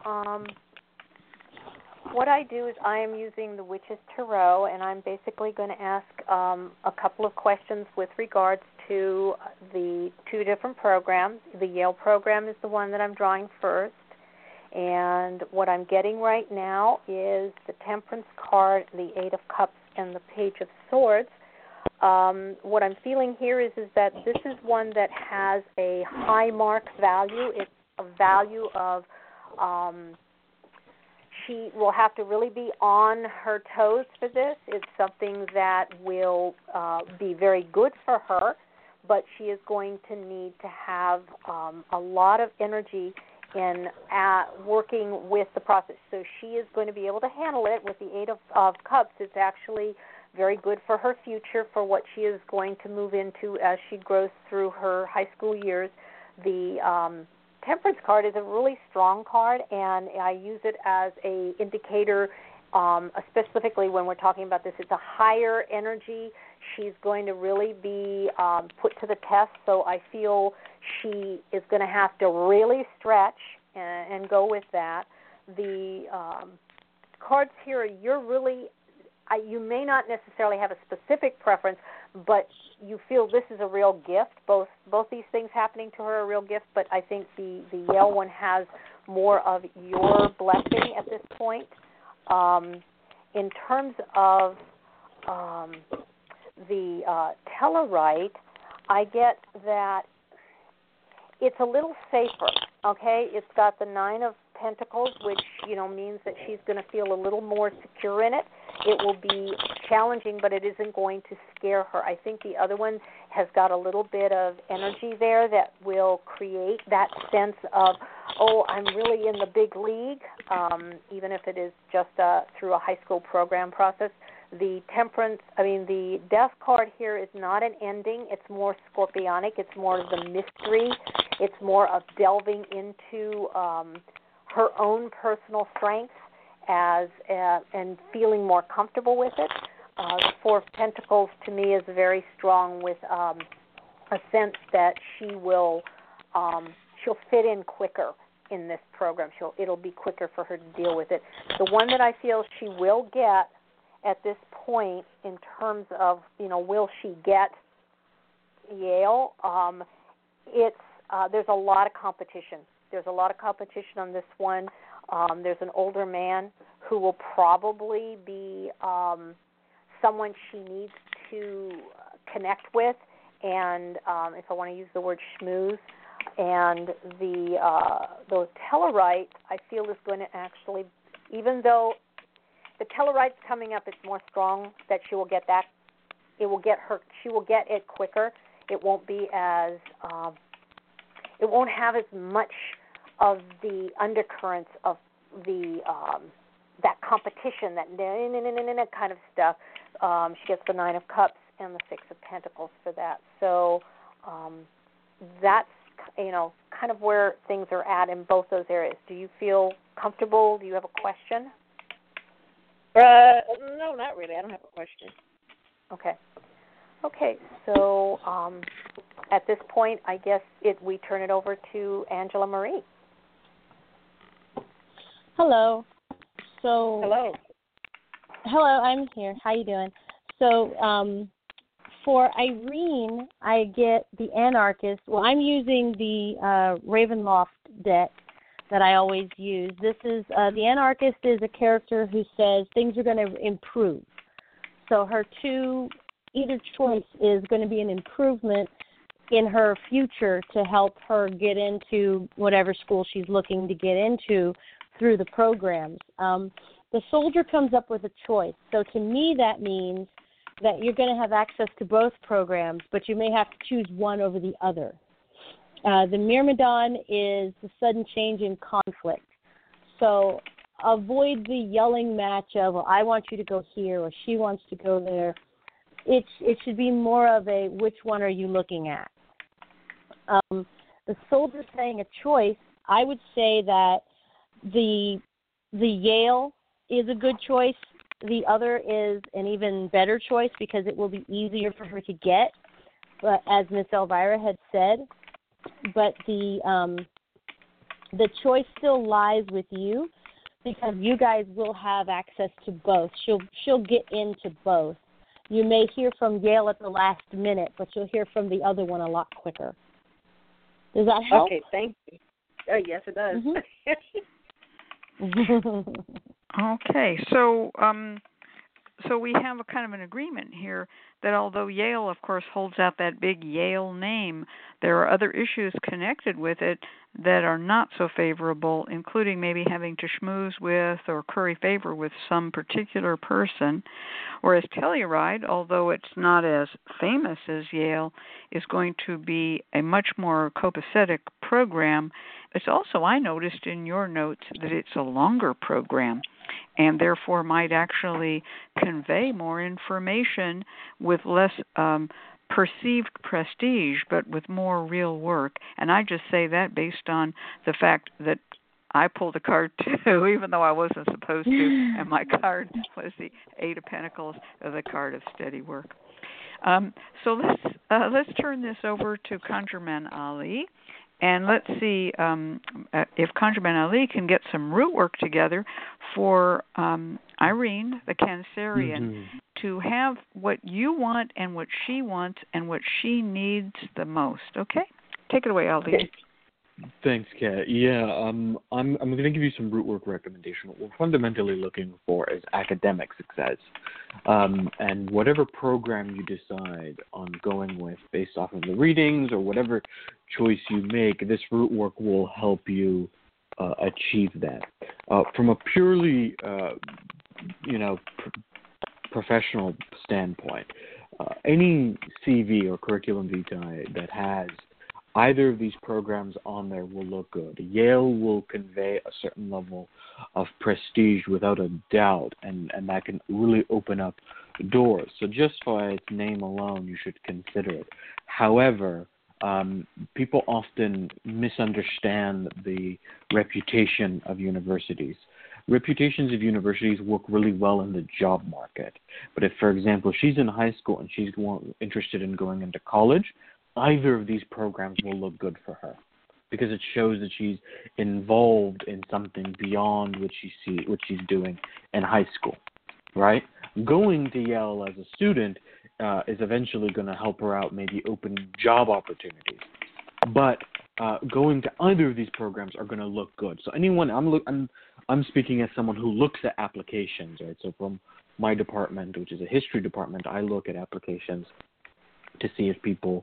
what I do is I am using the Witch's Tarot, and I'm basically going to ask a couple of questions with regards to the two different programs. The Yale program is the one that I'm drawing first. And what I'm getting right now is the Temperance card, the Eight of Cups, and the Page of Swords. What I'm feeling here is that this is one that has a high mark value. It's a value of she will have to really be on her toes for this. It's something that will be very good for her, but she is going to need to have a lot of energy in working with the process. So she is going to be able to handle it with the Eight of Cups. It's actually very good for her future, for what she is going to move into as she grows through her high school years. The Temperance card is a really strong card, and I use it as a indicator, specifically when we're talking about this. It's a higher energy. She's going to really be put to the test, so I feel she is going to have to really stretch and go with that. The cards here, you may not necessarily have a specific preference, but you feel this is a real gift. Both these things happening to her are a real gift, but I think the Yale one has more of your blessing at this point. In terms of the Telluride, I get that it's a little safer, okay? It's got the Nine of Pentacles, which, means that she's going to feel a little more secure in it. It will be challenging, but it isn't going to scare her. I think the other one has got a little bit of energy there that will create that sense of, oh, I'm really in the big league, even if it is just through a high school program process. The Death card here is not an ending. It's more scorpionic. It's more of the mystery. It's more of delving into her own personal strengths and feeling more comfortable with it. The Four of Pentacles to me is very strong, with a sense that she'll fit in quicker in this program. It'll be quicker for her to deal with it. The one that I feel she will get at this point, in terms of, will she get Yale? There's a lot of competition. There's a lot of competition on this one. There's an older man who will probably be someone she needs to connect with, and if I want to use the word schmooze. And the Telluride, I feel, is going to actually, even though the Telluride's coming up, it's more strong that she will get that. She will get it quicker. It won't be as, it won't have as much of the undercurrents of the that competition, that kind of stuff. She gets the Nine of Cups and the Six of Pentacles for that. So that's kind of where things are at in both those areas. Do you feel comfortable? Do you have a question? No, not really. I don't have a question. Okay. So at this point, I guess we turn it over to Angela Marie. Hello. Hello, Hello, I'm here. How you doing? So for Irene, I get the Anarchist. Well, I'm using the Ravenloft deck that I always use. This is the Anarchist is a character who says things are going to improve. So her either choice is going to be an improvement in her future to help her get into whatever school she's looking to get into through the programs. The Soldier comes up with a choice. So to me, that means that you're going to have access to both programs, but you may have to choose one over the other. The Myrmidon is the sudden change in conflict. So avoid the yelling match of, well, I want you to go here or she wants to go there. It should be more of a, which one are you looking at? The Soldier saying a choice, I would say that the Yale is a good choice. The other is an even better choice because it will be easier for her to get, but as Miss Elvira had said. But the choice still lies with you because you guys will have access to both. She'll get into both. You may hear from Yale at the last minute, but you'll hear from the other one a lot quicker. Does that help? Okay, thank you. Yes, it does. Mm-hmm. Okay, so we have a kind of an agreement here that although Yale, of course, holds out that big Yale name, there are other issues connected with it that are not so favorable, including maybe having to schmooze with or curry favor with some particular person, whereas Telluride, although it's not as famous as Yale, is going to be a much more copacetic program. It's also, I noticed in your notes, that it's a longer program and therefore might actually convey more information with less perceived prestige, but with more real work. And I just say that based on the fact that I pulled a card too, even though I wasn't supposed to, and my card was the Eight of Pentacles, the card of steady work. So let's turn this over to ConjureMan Ali. And let's see if ConjureMan Ali can get some root work together for Irene, the Cancerian, to have what you want and what she wants and what she needs the most. Okay? Take it away, Ali. Thanks, Kat. Yeah, I'm going to give you some root work recommendation. What we're fundamentally looking for is academic success. And whatever program you decide on going with based off of the readings or whatever choice you make, this root work will help you achieve that. From a purely, professional standpoint, any CV or curriculum vitae that has either of these programs on there will look good. Yale will convey a certain level of prestige without a doubt, and that can really open up doors. So just by its name alone, you should consider it. However, people often misunderstand the reputation of universities. Reputations of universities work really well in the job market. But if, for example, she's in high school and she's interested in going into college, either of these programs will look good for her because it shows that she's involved in something beyond what she's doing in high school, right? Going to Yale as a student is eventually going to help her out, maybe open job opportunities. But going to either of these programs are going to look good. So anyone, I'm speaking as someone who looks at applications, right? So from my department, which is a history department, I look at applications to see if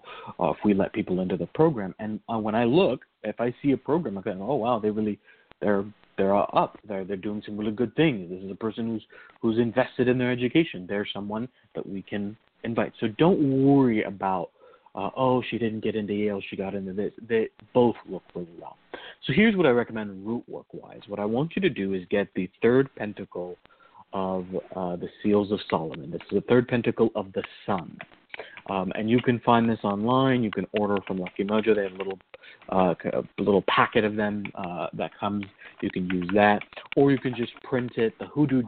we let people into the program. And when I look, if I see a program, I'm going, oh wow, they're up. They're doing some really good things. This is a person who's invested in their education. They're someone that we can invite. So don't worry about, she didn't get into Yale, she got into this. They both look really well. So here's what I recommend root work-wise. What I want you to do is get the third pentacle of the Seals of Solomon. This is the third pentacle of the Sun. And you can find this online. You can order from Lucky Mojo. They have a little packet of them that comes. You can use that, or you can just print it. The Hoodoo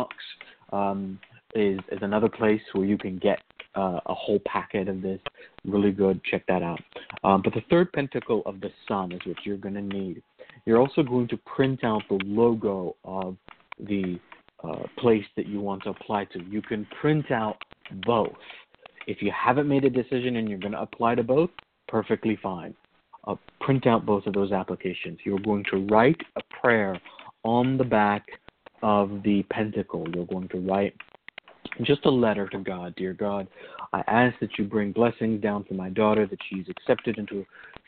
Jukebox is another place where you can get a whole packet of this. Really good. Check that out. But the third pentacle of the Sun is what you're going to need. You're also going to print out the logo of the place that you want to apply to. You can print out both. If you haven't made a decision and you're going to apply to both, perfectly fine. Print out both of those applications. You're going to write a prayer on the back of the pentacle. You're going to write just a letter to God. Dear God, I ask that you bring blessings down for my daughter, that she's accepted into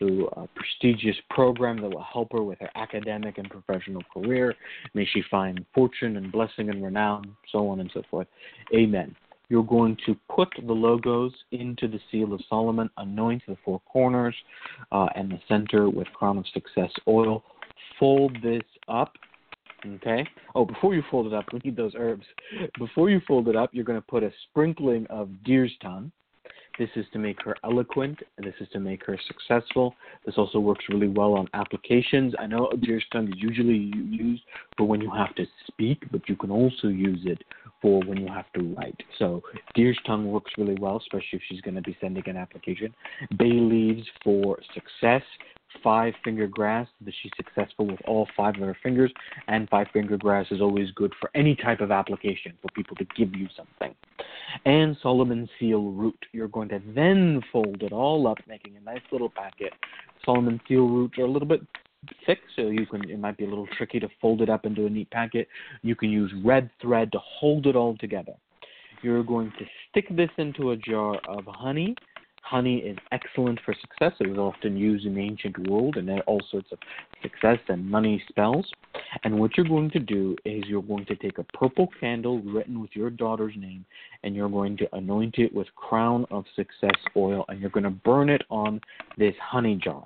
a prestigious program that will help her with her academic and professional career. May she find fortune and blessing and renown, so on and so forth. Amen. You're going to put the logos into the seal of Solomon, anoint the four corners and the center with Crown of Success oil. Fold this up. Okay. Oh, before you fold it up, we need those herbs. Before you fold it up, you're going to put a sprinkling of deer's tongue. This is to make her eloquent, and this is to make her successful. This also works really well on applications. I know deer's tongue is usually used for when you have to speak, but you can also use it for when you have to write. So deer's tongue works really well, especially if she's going to be sending an application. Bay leaves for success. 5-finger grass, that she's successful with all 5 of her fingers, and 5-finger grass is always good for any type of application, for people to give you something. And Solomon seal root. You're going to then fold it all up, making a nice little packet. Solomon seal roots are a little bit thick, so it might be a little tricky to fold it up into a neat packet. You can use red thread to hold it all together. You're going to stick this into a jar of honey. Honey is excellent for success. It was often used in the ancient world, and there are all sorts of success and money spells. And what you're going to do is you're going to take a purple candle written with your daughter's name, and you're going to anoint it with Crown of Success oil, and you're going to burn it on this honey jar.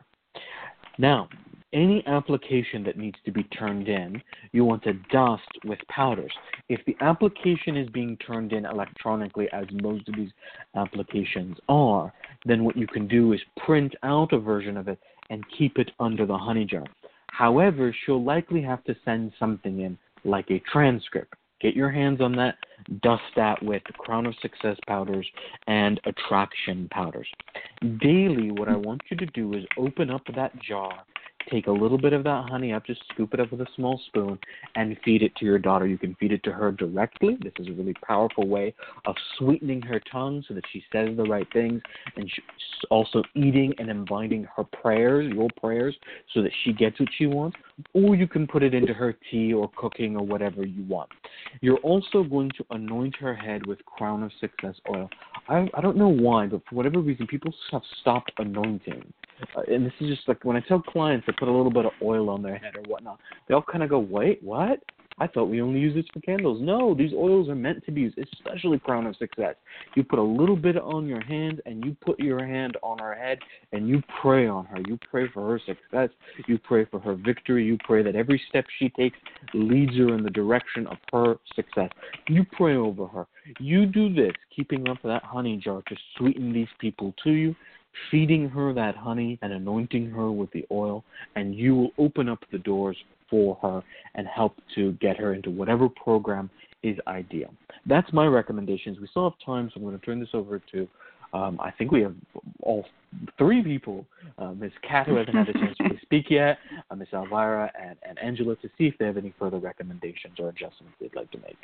Now, any application that needs to be turned in, you want to dust with powders. If the application is being turned in electronically, as most of these applications are, then what you can do is print out a version of it and keep it under the honey jar. However, she'll likely have to send something in, like a transcript. Get your hands on that, dust that with Crown of Success powders and attraction powders. Daily, what I want you to do is open up that jar, take a little bit of that honey up, just scoop it up with a small spoon, and feed it to your daughter. You can feed it to her directly. This is a really powerful way of sweetening her tongue so that she says the right things, and she's also eating and inviting her prayers, your prayers, so that she gets what she wants. Or you can put it into her tea or cooking or whatever you want. You're also going to anoint her head with Crown of Success oil. I don't know why, but for whatever reason, people have stopped anointing. And this is just like when I tell clients to put a little bit of oil on their head or whatnot, they all kind of go, wait, what? I thought we only use this for candles. No, these oils are meant to be used, especially Crown of Success. You put a little bit on your hand, and you put your hand on her head, and you pray on her. You pray for her success. You pray for her victory. You pray that every step she takes leads her in the direction of her success. You pray over her. You do this, keeping up that honey jar to sweeten these people to you, feeding her that honey and anointing her with the oil, and you will open up the doors for her and help to get her into whatever program is ideal. That's my recommendations. We still have time, so I'm going to turn this over to, I think we have all 3 people, Ms. Kat, who hasn't had a chance to speak yet, Ms. Elvira, and Angela, to see if they have any further recommendations or adjustments they'd like to make.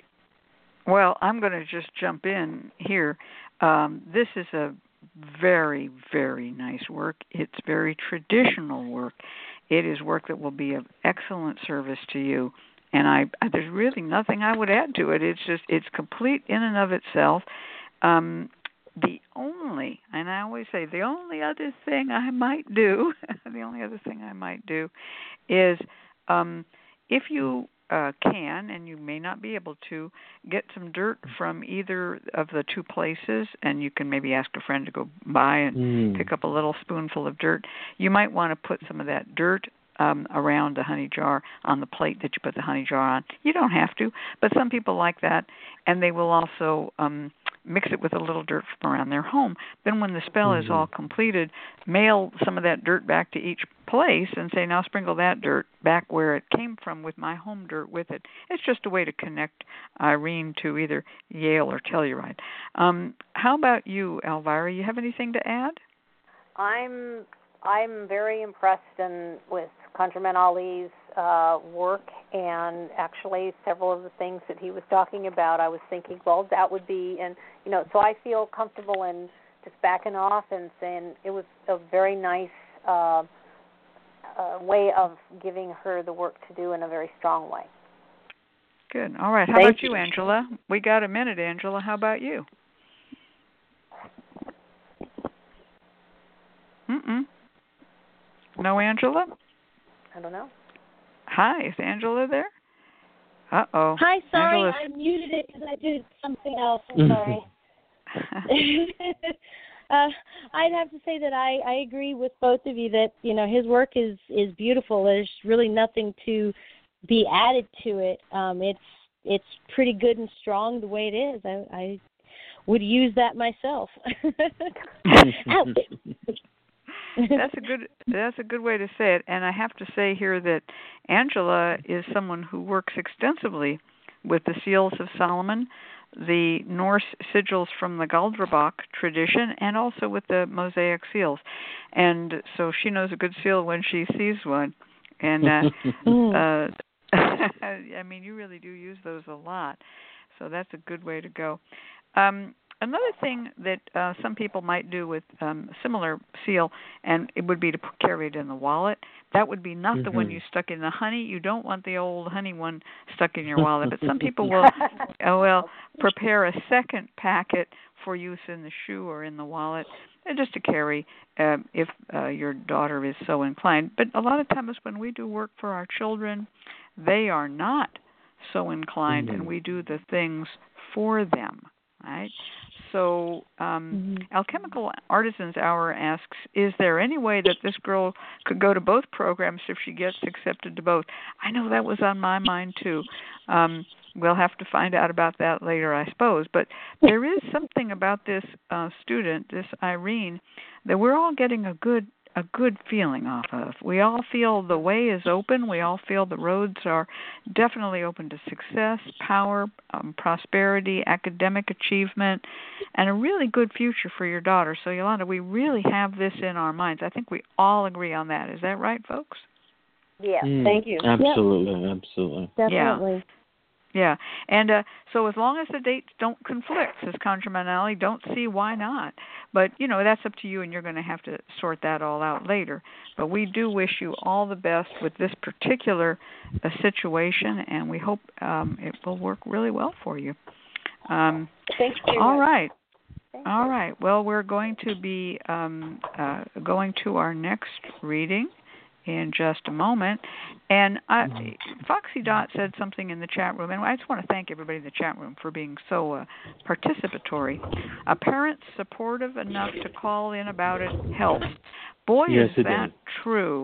Well, I'm going to just jump in here. This is a very, very nice work. It's very traditional work. It is work that will be of excellent service to you. And there's really nothing I would add to it. It's complete in and of itself. The only other thing I might do, is if you can, and you may not be able to, get some dirt from either of the 2 places, and you can maybe ask a friend to go by and pick up a little spoonful of dirt. You might want to put some of that dirt around the honey jar on the plate that you put the honey jar on. You don't have to, but some people like that, and they will also mix it with a little dirt from around their home. Then when the spell is all completed, mail some of that dirt back to each place and say, now sprinkle that dirt back where it came from with my home dirt with it. It's just a way to connect Irene to either Yale or Telluride. How about you, Elvira? You have anything to add? I'm very impressed with ConjureMan Ali's work, and actually several of the things that he was talking about, I was thinking, well, that would be, and so I feel comfortable in just backing off and saying it was a very nice way of giving her the work to do in a very strong way. Good. All right. How about you, Angela? We got a minute, Angela. How about you? No, Angela? I don't know. Hi, is Angela there? Uh-oh. Hi, sorry, Angela's... I muted it because I did something else. I'm sorry. I'd have to say that I agree with both of you that, his work is beautiful. There's really nothing to be added to it. It's pretty good and strong the way it is. I would use that myself. That's a good way to say it. And I have to say here that Angela is someone who works extensively with the Seals of Solomon, the Norse sigils from the Galdrabach tradition, and also with the Mosaic seals. And so she knows a good seal when she sees one. And I mean, you really do use those a lot. So that's a good way to go. Another thing that some people might do with similar seal, and it would be to carry it in the wallet. That would be not the one you stuck in the honey. You don't want the old honey one stuck in your wallet. But some people will prepare a second packet for use in the shoe or in the wallet, just to carry if your daughter is so inclined. But a lot of times when we do work for our children, they are not so inclined, and we do the things for them, right? So Alchemical Artisans Hour asks, is there any way that this girl could go to both programs if she gets accepted to both? I know that was on my mind, too. We'll have to find out about that later, I suppose. But there is something about this student, this Irene, that we're all getting a good feeling off of. We all feel the way is open. We all feel the roads are definitely open to success, power, prosperity, academic achievement, and a really good future for your daughter. So, Yolanda, we really have this in our minds. I think we all agree on that. Is that right, folks? Yeah. Thank you. Absolutely, absolutely. Definitely. Yeah, and so as long as the dates don't conflict, says ConjureMan don't see why not. But, that's up to you, and you're going to have to sort that all out later. But we do wish you all the best with this particular situation, and we hope it will work really well for you. Thank you. All right. All right. Well, we're going to be going to our next reading in just a moment. And Foxy Dot said something in the chat room, and I just want to thank everybody in the chat room for being so participatory. A parent supportive enough to call in about it helps. Boy, yes, is that true.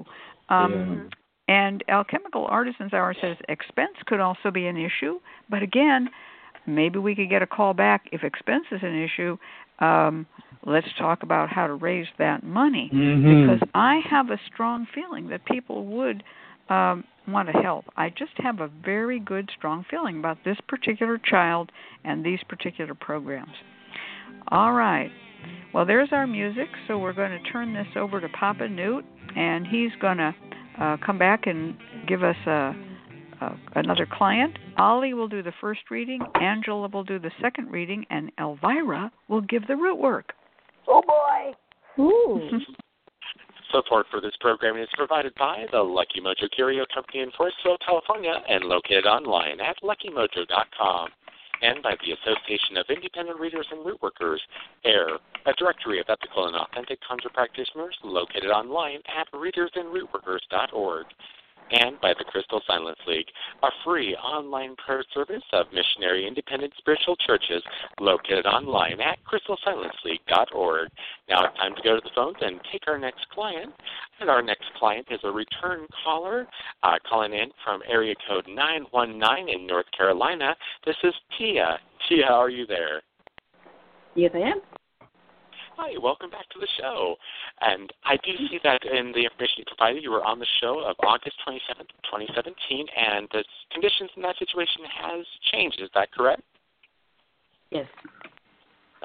And Alchemical Artisans Hour says expense could also be an issue, but again, maybe we could get a call back if expense is an issue. Let's talk about how to raise that money, because I have a strong feeling that people would want to help. I just have a very good, strong feeling about this particular child and these particular programs. All right. Well, there's our music, so we're going to turn this over to Papa Newt, and he's going to come back and give us another client. Ollie will do the first reading, Angela will do the second reading, and Elvira will give the root work. Oh, boy. Ooh. Support for this program is provided by the Lucky Mojo Curio Company in Forestville, California, and located online at luckymojo.com, and by the Association of Independent Readers and Root Workers, AIR, a directory of ethical and authentic conjure practitioners located online at readersandrootworkers.org. And by the Crystal Silence League, a free online prayer service of missionary independent spiritual churches located online at crystalsilenceleague.org. Now it's time to go to the phones and take our next client. And our next client is a return caller calling in from area code 919 in North Carolina. This is Tia. Tia, are you there? Yes, I am. Hi, welcome back to the show. And I do see that in the information you provided, you were on the show of August 27th, 2017, and the conditions in that situation has changed. Is that correct? Yes.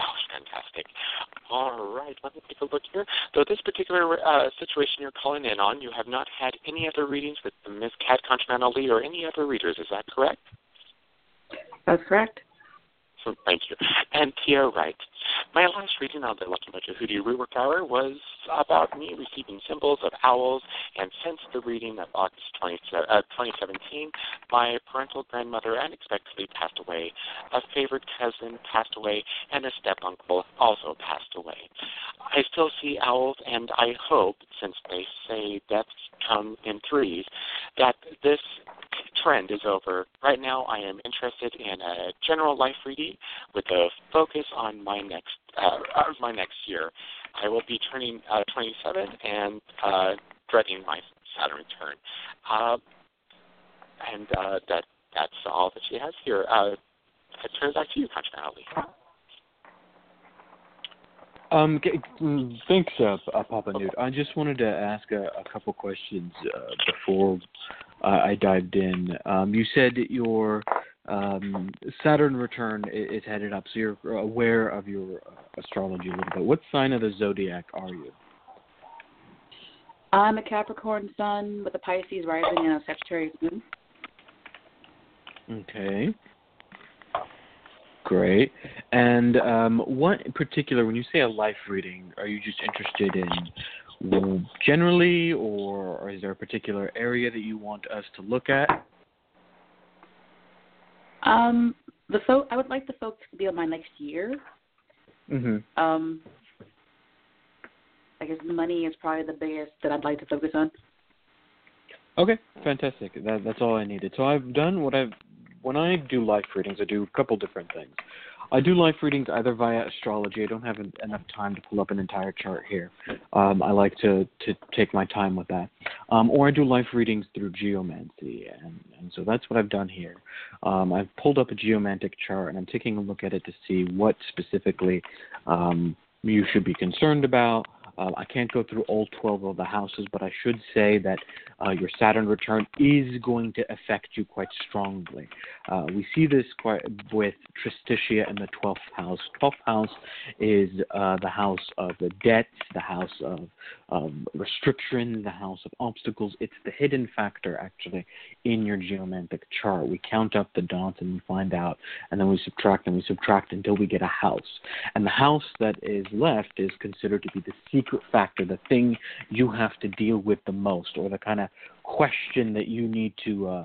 Oh, fantastic. All right, let me take a look here. So this particular situation you're calling in on, you have not had any other readings with Ms. Kat Contramantle-Lee or any other readers, is that correct? That's correct. So, thank you. And Tia Wright. My last reading on the Lucky Mojo Hoodoo Rework Hour was about me receiving symbols of owls, and since the reading of August 2017, my parental grandmother unexpectedly passed away, a favorite cousin passed away, and a step-uncle also passed away. I still see owls, and I hope, since they say deaths come in threes, that this trend is over. Right now, I am interested in a general life reading with a focus on my next year. I will be turning 27 and dreading my Saturn return. That's all that she has here. I turn it back to you, Contramantle-Lee. Thanks, Papa Newt. I just wanted to ask a couple questions before I dived in. You said your Saturn return is headed up, so you're aware of your astrology a little bit. What sign of the zodiac are you? I'm a Capricorn sun with a Pisces rising and a Sagittarius moon. Okay. Great. And what in particular, when you say a life reading, are you just interested in generally, or is there a particular area that you want us to look at? I would like the focus to be on my next year. Mm-hmm. I guess money is probably the biggest that I'd like to focus on. Okay, fantastic. That's all I needed. So I've done when I do life readings, I do a couple different things. I do life readings either via astrology. I don't have enough time to pull up an entire chart here. I like to take my time with that. Or I do life readings through geomancy, and so that's what I've done here. I've pulled up a geomantic chart, and I'm taking a look at it to see what specifically you should be concerned about. I can't go through all 12 of the houses, but I should say that your Saturn return is going to affect you quite strongly. We see this quite with Tristitia in the 12th house. 12th house is the house of the debts, the house of restrictions, the house of obstacles. It's the hidden factor, actually, in your geomantic chart. We count up the dots and we find out, and then we subtract until we get a house. And the house that is left is considered to be the secret factor, the thing you have to deal with the most, or the kind of question that you need to,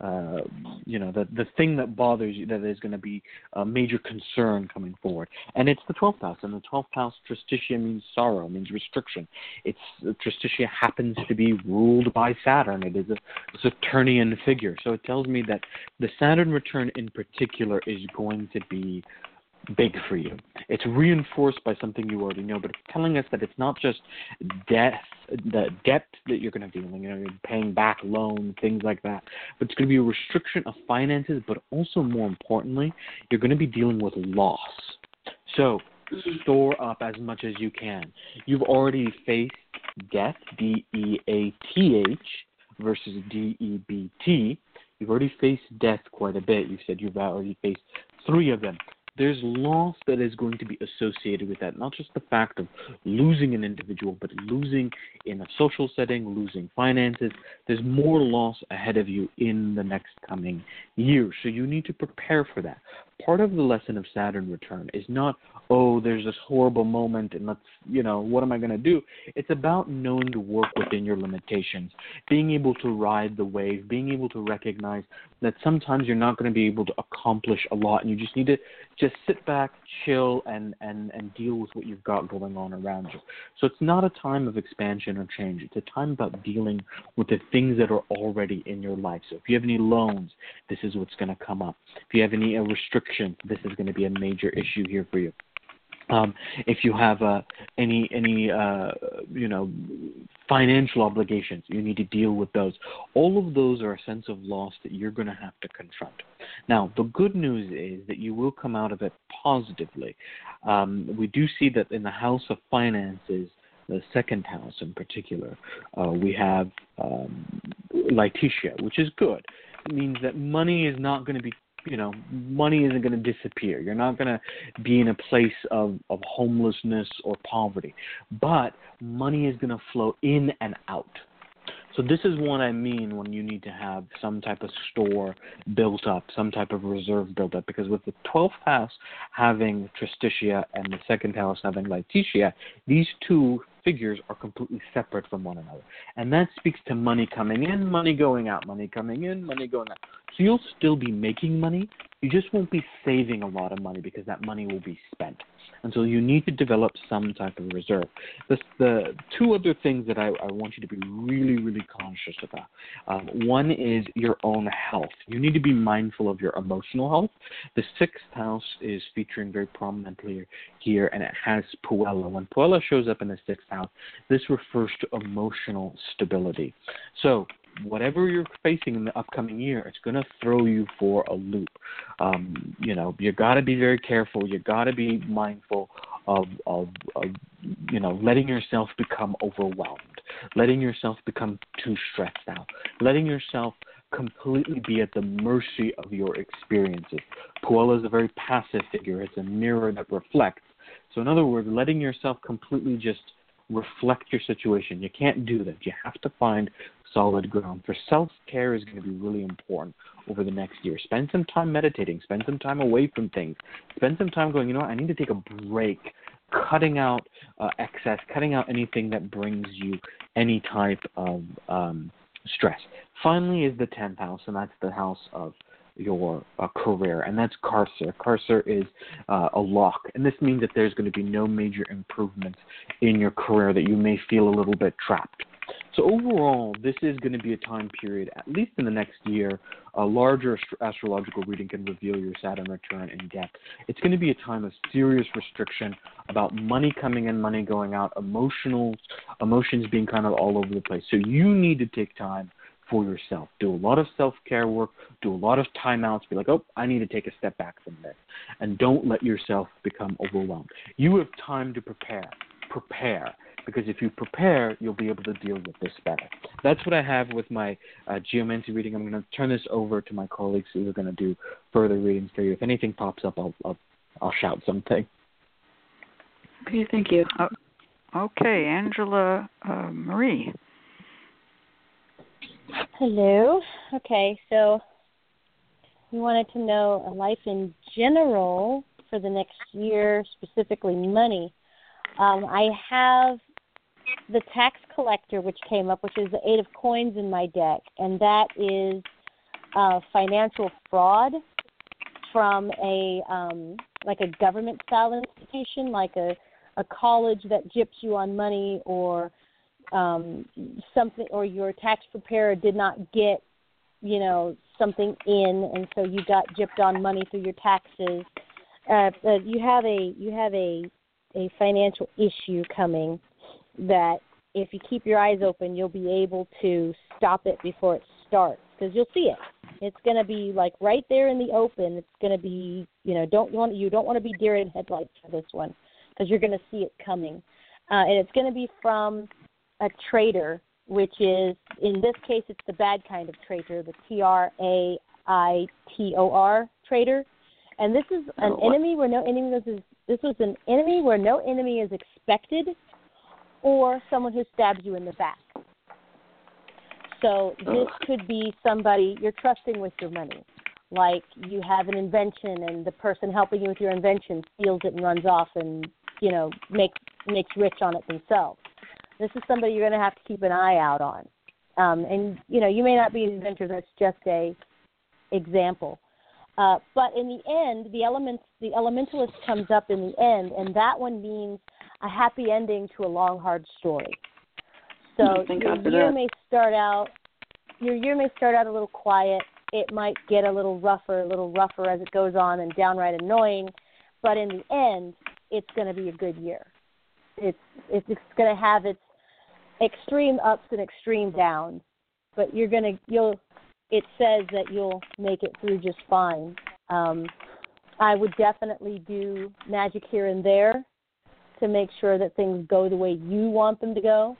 the thing that bothers you, that is going to be a major concern coming forward. And it's the 12th house, and the 12th house, Tristitia, means sorrow, means restriction. Tristitia happens to be ruled by Saturn. It is a Saturnian figure. So it tells me that the Saturn return in particular is going to be big for you. It's reinforced by something you already know, but it's telling us that it's not just the debt that you're going to be dealing, you're paying back loans, things like that, but it's going to be a restriction of finances, but also more importantly, you're going to be dealing with loss. So store up as much as you can. You've already faced death, D-E-A-T-H versus D-E-B-T. You've already faced death quite a bit. You said you've already faced 3 of them. There's loss that is going to be associated with that, not just the fact of losing an individual, but losing in a social setting, losing finances. There's more loss ahead of you in the next coming year, so you need to prepare for that. Part of the lesson of Saturn return is not, there's this horrible moment and what am I going to do? It's about knowing to work within your limitations, being able to ride the wave, being able to recognize that sometimes you're not going to be able to accomplish a lot, and you just need to just sit back, chill, and deal with what you've got going on around you. So it's not a time of expansion or change. It's a time about dealing with the things that are already in your life. So if you have any loans, this is what's going to come up. If you have any restrictions, this is going to be a major issue here for you. If you have any financial obligations, you need to deal with those. All of those are a sense of loss that you're going to have to confront. Now, the good news is that you will come out of it positively. We do see that in the house of finances, the second house in particular, we have Letitia, which is good. It means that money is not going to be money isn't going to disappear. You're not going to be in a place of homelessness or poverty. But money is going to flow in and out. So this is what I mean when you need to have some type of store built up, some type of reserve built up, because with the 12th house having Tristitia and the second house having Laetitia, these two figures are completely separate from one another. And that speaks to money coming in, money going out, money coming in, money going out. So you'll still be making money. You just won't be saving a lot of money because that money will be spent. And so you need to develop some type of reserve. The two other things that I want you to be really, really conscious about. One is your own health. You need to be mindful of your emotional health. The 6th house is featuring very prominently here, and it has Puella. When Puella shows up in the 6th house, this refers to emotional stability. So whatever you're facing in the upcoming year, it's going to throw you for a loop. You got to be very careful. You got to be mindful of letting yourself become overwhelmed, letting yourself become too stressed out, letting yourself completely be at the mercy of your experiences. Puella is a very passive figure. It's a mirror that reflects. So in other words, letting yourself completely just reflect your situation. You can't do that. You have to find solid ground. For self-care is going to be really important over the next year. Spend some time meditating. Spend some time away from things. Spend some time going, I need to take a break, cutting out excess, cutting out anything that brings you any type of stress. Finally is the 10th house, and that's the house of your career, and that's Carcer. Carcer is a lock, and this means that there's going to be no major improvements in your career, that you may feel a little bit trapped. So overall, this is going to be a time period, at least in the next year, a larger astrological reading can reveal your Saturn return in depth. It's going to be a time of serious restriction about money coming in, money going out, emotions being kind of all over the place. So you need to take time for yourself. Do a lot of self-care work. Do a lot of timeouts. Be like, I need to take a step back from this. And don't let yourself become overwhelmed. You have time to prepare. Prepare. Because if you prepare, you'll be able to deal with this better. That's what I have with my geomancy reading. I'm going to turn this over to my colleagues who are going to do further readings for you. If anything pops up, I'll shout something. Okay, thank you. Okay, Angela Marie. Hello. Okay, so we wanted to know life in general for the next year, specifically money. I have the tax collector, which came up, which is the 8 of coins in my deck, and that is financial fraud from a government-style institution, like a college that gyps you on money, or something, or your tax preparer did not get, something in, and so you got gypped on money through your taxes. You have a financial issue coming that if you keep your eyes open, you'll be able to stop it before it starts, because you'll see it. It's going to be like right there in the open. It's going to be, you don't want to be deer in headlights for this one, because you're going to see it coming. And it's going to be from a traitor, which is, in this case, it's the bad kind of traitor, the Traitor traitor. And this is an enemy where no enemy is. This was an enemy where no enemy is expected, or someone who stabs you in the back. So this could be somebody you're trusting with your money. Like you have an invention, and the person helping you with your invention steals it and runs off and, makes rich on it themselves. This is somebody you're going to have to keep an eye out on. And, you may not be an inventor. That's just a example. But in the end, the elementalist comes up in the end, and that one means a happy ending to a long, hard story. So your year may start out a little quiet. It might get a little rougher as it goes on, and downright annoying. But in the end, it's going to be a good year. It's going to have its extreme ups and extreme downs, but it says that you'll make it through just fine. I would definitely do magic here and there to make sure that things go the way you want them to go.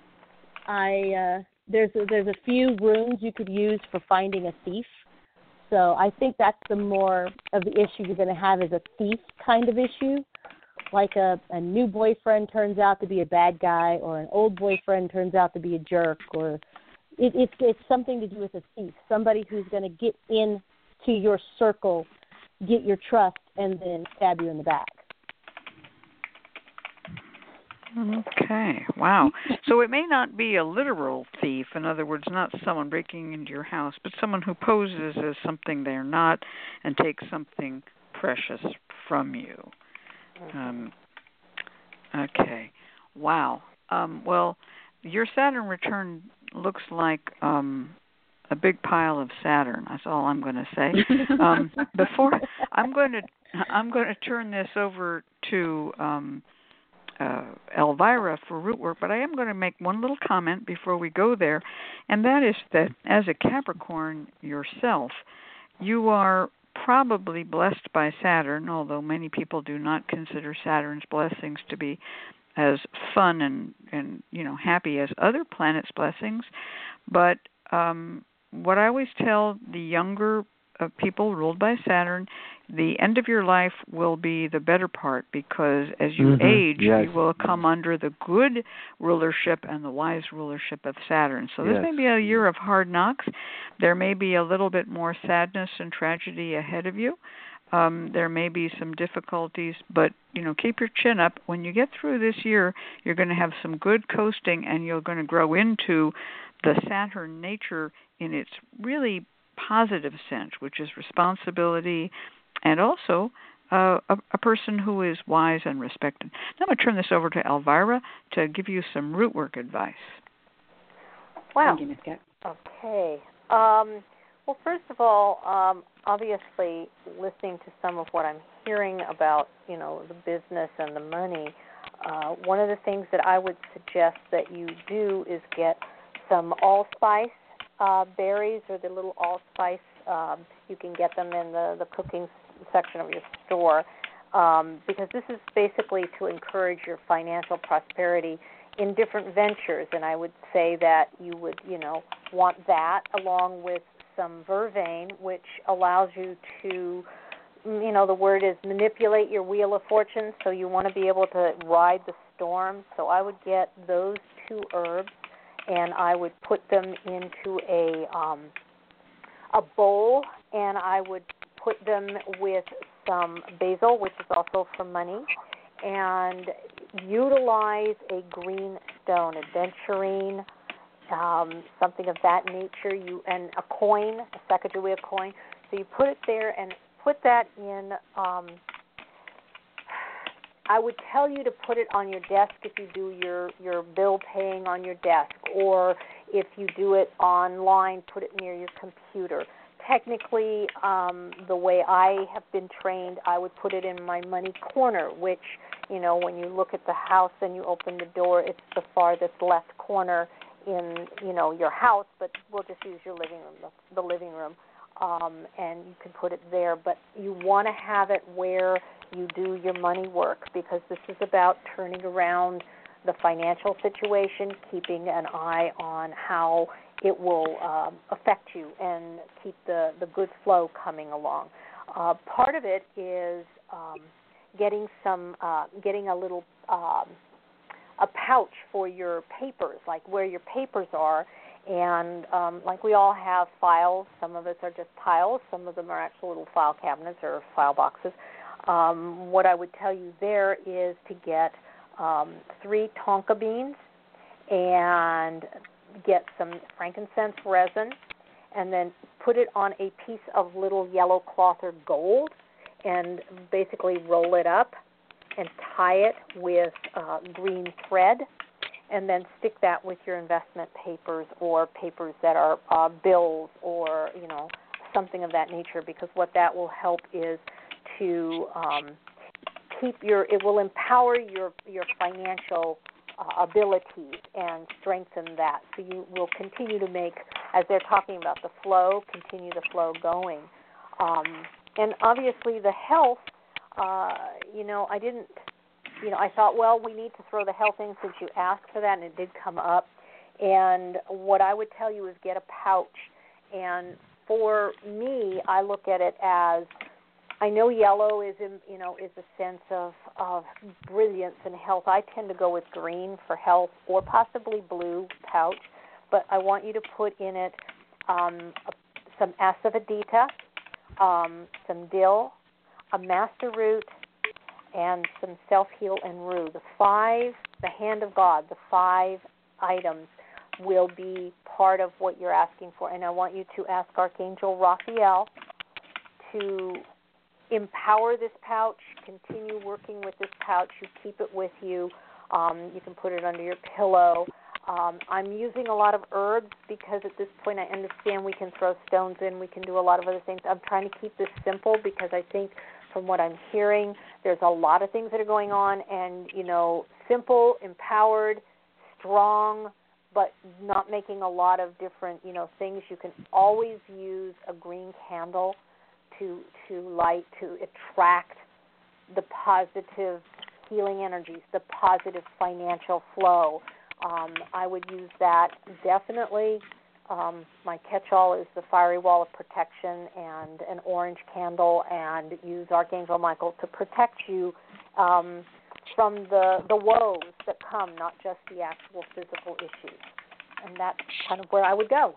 There's a few runes you could use for finding a thief. So I think that's the more of the issue you're going to have is a thief kind of issue, like a new boyfriend turns out to be a bad guy, or an old boyfriend turns out to be a jerk, or it's something to do with a thief, somebody who's going to get into your circle, get your trust, and then stab you in the back. Okay, wow. So it may not be a literal thief, in other words, not someone breaking into your house, but someone who poses as something they're not and takes something precious from you. Okay, wow. Well, your Saturn return looks like a big pile of Saturn. That's all I'm going to say. Before I'm going to turn this over to Elvira for root work, but I am going to make one little comment before we go there, and that is that as a Capricorn yourself, you are probably blessed by Saturn, although many people do not consider Saturn's blessings to be as fun and happy as other planets' blessings. But what I always tell the younger people ruled by Saturn, the end of your life will be the better part, because as you age, you will come under the good rulership and the wise rulership of Saturn. So this may be a year of hard knocks. There may be a little bit more sadness and tragedy ahead of you. There may be some difficulties, but keep your chin up. When you get through this year, you're going to have some good coasting, and you're going to grow into the Saturn nature in its really positive sense, which is responsibility and also a person who is wise and respected. Now I'm going to turn this over to Elvira to give you some root work advice. Wow. Thank you, Ms. Cat. Okay. Well, first of all, obviously, listening to some of what I'm hearing about, the business and the money, one of the things that I would suggest that you do is get some allspice berries, or the little allspice. You can get them in the cooking section of your store, because this is basically to encourage your financial prosperity in different ventures. And I would say that you would, want that along with some vervain, which allows you to, the word is manipulate your wheel of fortune. So you want to be able to ride the storm. So I would get those two herbs, and I would put them into a bowl, and I would put them with some basil, which is also for money, and utilize a green stone, a denturine, something of that nature, and a coin, a Sacagawea coin. So you put it there and put that in. I would tell you to put it on your desk if you do your bill paying on your desk, or if you do it online, put it near your computer. Technically, the way I have been trained, I would put it in my money corner, which, when you look at the house and you open the door, it's the farthest left corner in, your house, but we'll just use your living room, the living room, and you can put it there. But you want to have it where you do your money work, because this is about turning around the financial situation, keeping an eye on how it will affect you and keep the good flow coming along. Part of it is getting a little a pouch for your papers, like where your papers are, and like we all have files. Some of us are just piles. Some of them are actual little file cabinets or file boxes. What I would tell you there is to get 3 tonka beans and get some frankincense resin, and then put it on a piece of little yellow cloth or gold, and basically roll it up and tie it with green thread, and then stick that with your investment papers or papers that are bills or something of that nature, because what that will help is to it will empower your financial abilities and strengthen that. So you will continue to make, as they're talking about the flow, continue the flow going. And obviously the health, I didn't, I thought, well, we need to throw the health in since you asked for that, and it did come up. And what I would tell you is get a pouch and for me, I look at it as, I know yellow is a sense of brilliance and health. I tend to go with green for health, or possibly blue pouch. But I want you to put in it some asafoetida, some dill, a master root, and some self-heal and rue. The hand of God, the 5 items will be part of what you're asking for. And I want you to ask Archangel Raphael to empower this pouch, continue working with this pouch. You keep it with you. You can put it under your pillow. I'm using a lot of herbs because at this point I understand we can throw stones in. We can do a lot of other things. I'm trying to keep this simple because I think from what I'm hearing, there's a lot of things that are going on, and, simple, empowered, strong, but not making a lot of different, things. You can always use a green candle to light, to attract the positive healing energies, the positive financial flow. I would use that definitely. My catch-all is the fiery wall of protection and an orange candle, and use Archangel Michael to protect you from the woes that come, not just the actual physical issues. And that's kind of where I would go.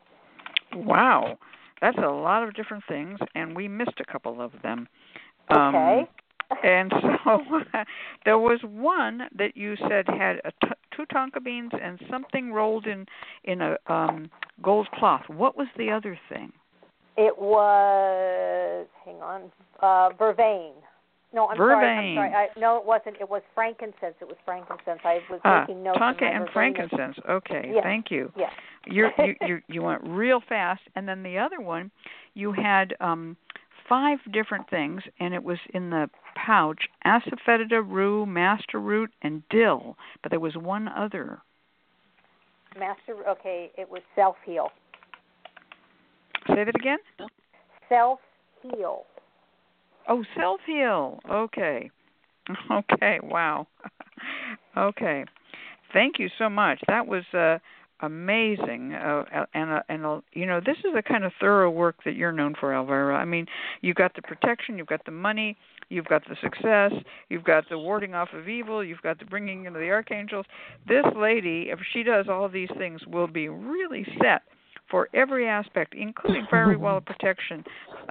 Wow. That's a lot of different things, and we missed a couple of them. Okay. And so there was one that you said had 2 tonka beans and something rolled in a gold cloth. What was the other thing? It was, vervain. No, I'm vervain. sorry. No, it wasn't. It was frankincense. I was making notes. Tonka and frankincense. Okay, yes. Thank you. Yes. You went real fast, and then the other one, you had 5 different things, and it was in the pouch: asafoetida, rue, master root, and dill. But there was one other. It was self-heal. Say that again? Self-heal. Oh, self-heal. Okay. Okay, wow. Okay. Thank you so much. That was amazing. This is the kind of thorough work that you're known for, Elvira. I mean, you've got the protection, you've got the money, you've got the success, you've got the warding off of evil, you've got the bringing into the archangels. This lady, if she does all these things, will be really set for every aspect, including fiery wall of protection,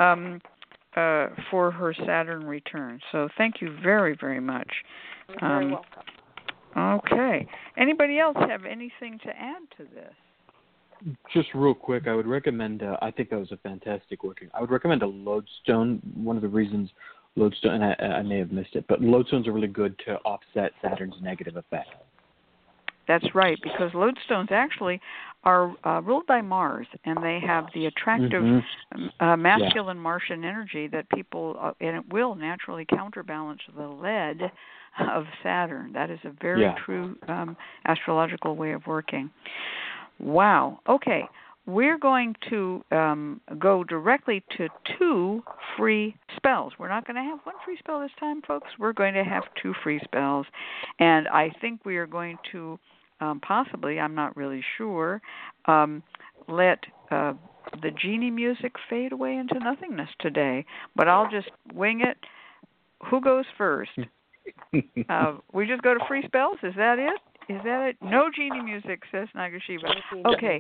for her Saturn return. So thank you very, very much. You're very welcome. Okay. Anybody else have anything to add to this? Just real quick, I would recommend, I think that was a fantastic working. I would recommend a lodestone. One of the reasons lodestone, and I may have missed it, but lodestones are really good to offset Saturn's negative effect. That's right, because lodestones actually are ruled by Mars, and they have the attractive masculine Martian energy that people, and it will naturally counterbalance the lead of Saturn. That is a very true astrological way of working. Wow. Okay. We're going to go directly to 2 free spells. We're not going to have 1 free spell this time, folks. We're going to have 2 free spells. And I think we are going to possibly, I'm not really sure, let the genie music fade away into nothingness today. But I'll just wing it. Who goes first? We just go to free spells? Is that it? Is that it? No genie music, says Nagashiba. Okay,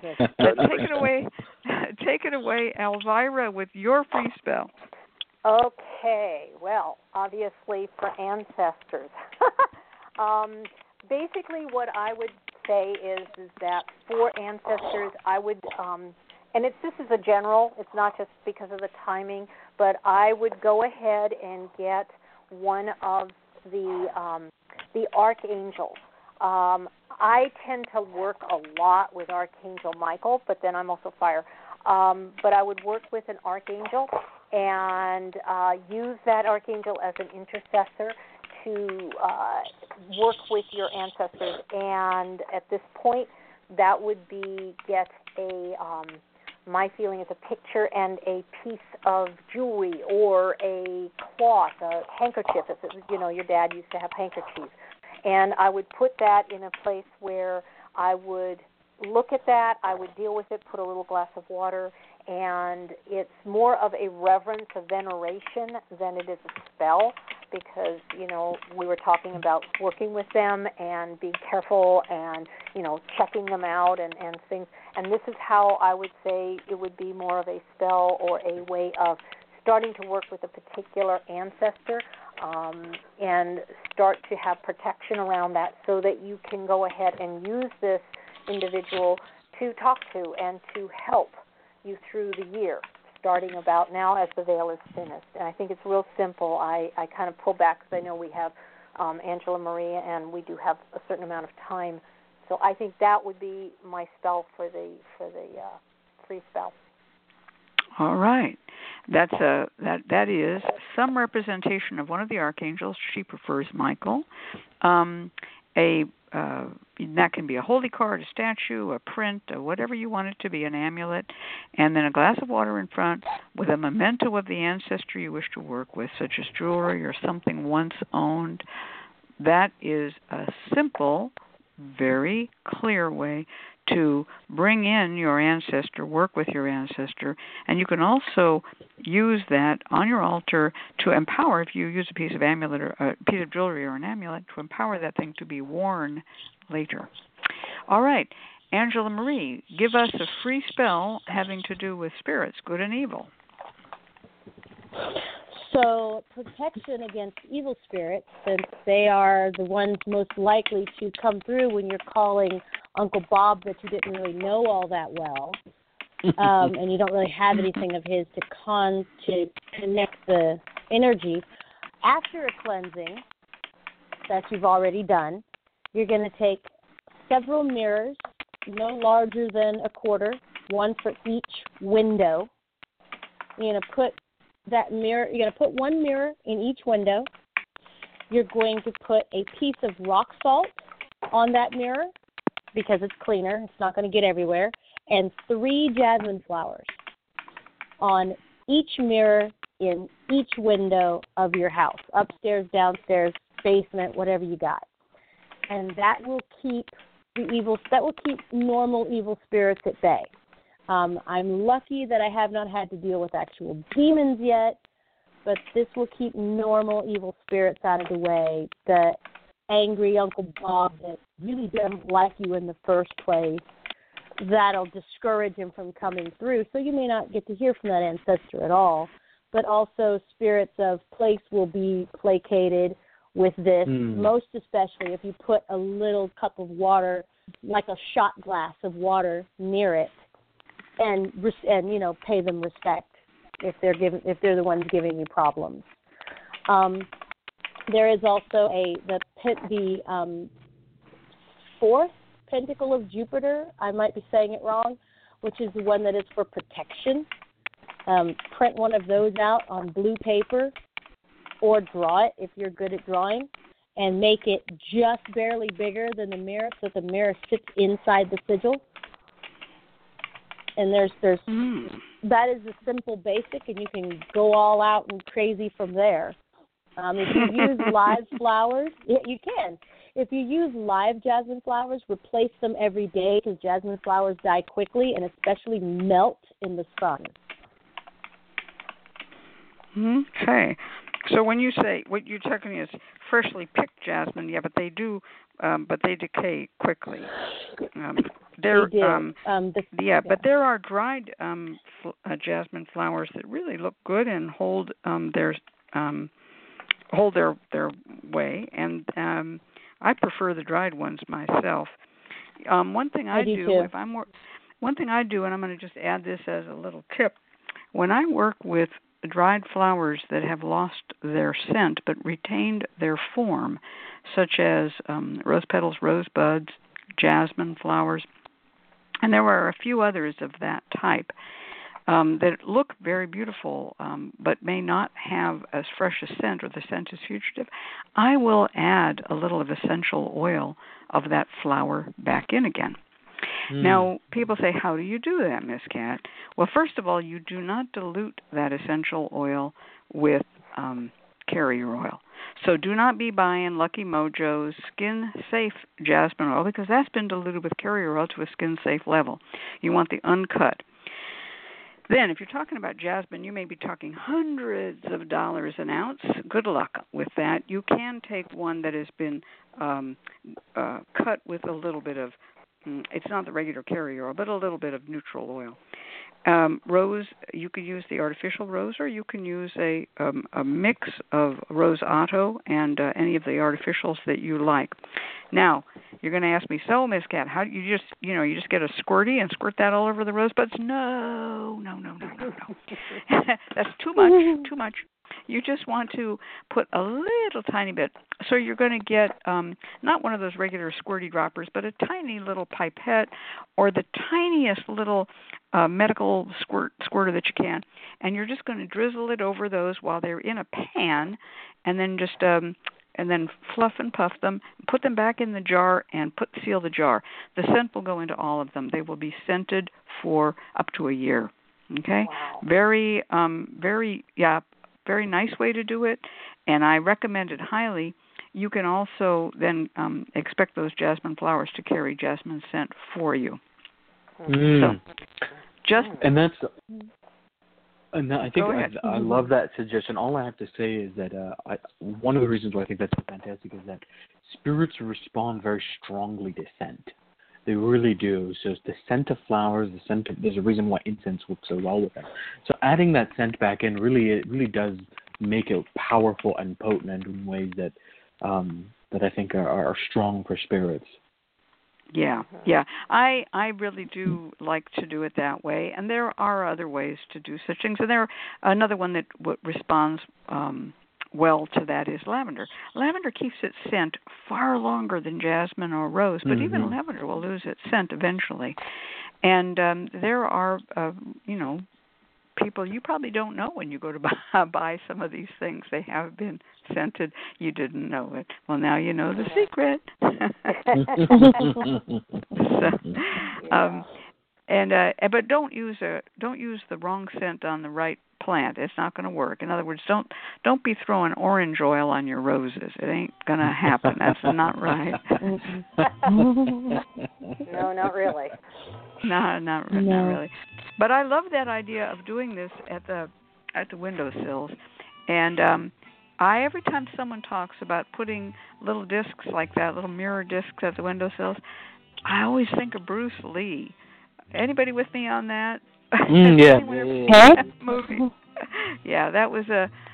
take it away, Elvira, with your free spell. Okay, well, obviously for ancestors. Basically what I would say is that for ancestors, I would, and this is a general, it's not just because of the timing, but I would go ahead and get one of the archangels. I tend to work a lot with Archangel Michael, but then I'm also fire. But I would work with an archangel and use that archangel as an intercessor to work with your ancestors. And at this point, that would be get a, my feeling is a picture and a piece of jewelry or a cloth, a handkerchief. Your dad used to have handkerchiefs. And I would put that in a place where I would look at that, I would deal with it, put a little glass of water, and it's more of a reverence, a veneration than it is a spell, because, we were talking about working with them and being careful and, checking them out and things. And this is how I would say it would be more of a spell or a way of starting to work with a particular ancestor and start to have protection around that so that you can go ahead and use this individual to talk to and to help you through the year, starting about now as the veil is thinnest. And I think it's real simple. I kind of pull back because I know we have Angela Marie and we do have a certain amount of time. So I think that would be my spell for the free spell. All right. That is some representation of one of the archangels. She prefers Michael. That can be a holy card, a statue, a print, or whatever you want it to be, an amulet, and then a glass of water in front with a memento of the ancestor you wish to work with, such as jewelry or something once owned. That is a simple, very clear way to bring in your ancestor, work with your ancestor, and you can also use that on your altar to empower, if you use a piece of amulet or a piece of jewelry or an amulet, to empower that thing to be worn later. All right, Angela Marie, give us a free spell having to do with spirits, good and evil. So protection against evil spirits, since they are the ones most likely to come through when you're calling Uncle Bob that you didn't really know all that well, and you don't really have anything of his to connect the energy. After a cleansing that you've already done, you're going to take several mirrors, no larger than a quarter, one for each window. You're going to put you're going to put one mirror in each window. You're going to put a piece of rock salt on that mirror because it's cleaner. It's not going to get everywhere. And 3 jasmine flowers on each mirror in each window of your house, upstairs, downstairs, basement, whatever you got. And that will keep normal evil spirits at bay. I'm lucky that I have not had to deal with actual demons yet, but this will keep normal evil spirits out of the way. The angry Uncle Bob that really doesn't like you in the first place, that'll discourage him from coming through. So you may not get to hear from that ancestor at all, but also spirits of place will be placated with this, most especially if you put a little cup of water, like a shot glass of water near it, and pay them respect if they're the ones giving you problems. There is also the 4th pentacle of Jupiter. I might be saying it wrong, which is the one that is for protection. Print one of those out on blue paper, or draw it if you're good at drawing, and make it just barely bigger than the mirror so that the mirror sits inside the sigil. And there's that is a simple basic, and you can go all out and crazy from there. If you use live flowers, you can. If you use live jasmine flowers, replace them every day because jasmine flowers die quickly and especially melt in the sun. Okay. So when you say, what you're talking is freshly picked jasmine, but they do, but they decay quickly. They do. But there are dried jasmine flowers that really look good and hold their way, and I prefer the dried ones myself. One thing I do, and I'm going to just add this as a little tip, when I work with dried flowers that have lost their scent but retained their form, such as rose petals, rosebuds, jasmine flowers, and there are a few others of that type that look very beautiful but may not have as fresh a scent, or the scent is fugitive, I will add a little of essential oil of that flower back in again. Now, people say, how do you do that, Miss Cat? Well, first of all, you do not dilute that essential oil with carrier oil. So do not be buying Lucky Mojo's skin-safe jasmine oil, because that's been diluted with carrier oil to a skin-safe level. You want the uncut. Then, if you're talking about jasmine, you may be talking hundreds of dollars an ounce. Good luck with that. You can take one that has been cut with a little bit of, it's not the regular carrier oil, but a little bit of neutral oil. Rose, you could use the artificial rose, or you can use a mix of Rose Otto and any of the artificials that you like. Now, you're going to ask me, so Miss Cat, how do you just get a squirty and squirt that all over the rosebuds? No. That's too much. You just want to put a little tiny bit. So you're going to get not one of those regular squirty droppers, but a tiny little pipette or the tiniest little medical squirter that you can. And you're just going to drizzle it over those while they're in a pan, and then just and then fluff and puff them, put them back in the jar, and seal the jar. The scent will go into all of them. They will be scented for up to a year. Okay? Wow. Very nice way to do it, and I recommend it highly. You can also then expect those jasmine flowers to carry jasmine scent for you. So, I think I love that suggestion. All I have to say is that one of the reasons why I think that's so fantastic is that spirits respond very strongly to scent. They really do. So it's the scent of flowers, there's a reason why incense works so well with them. So adding that scent back in really does make it powerful and potent in ways that I think are strong for spirits. Yeah. I really do like to do it that way, and there are other ways to do such things. And another one that responds well to that is lavender. Lavender keeps its scent far longer than jasmine or rose, but even lavender will lose its scent eventually. And there are, people you probably don't know when you go to buy some of these things. They have been scented. You didn't know it. Well, now you know the secret. But don't use the wrong scent on the right plant. It's not going to work. In other words, don't be throwing orange oil on your roses. It ain't going to happen. That's not right. No, not really. Not really. But I love that idea of doing this at the windowsills. And every time someone talks about putting little discs like that, little mirror discs at the windowsills, I always think of Bruce Lee. Anybody with me on that? Yeah. Movie. Yeah, that was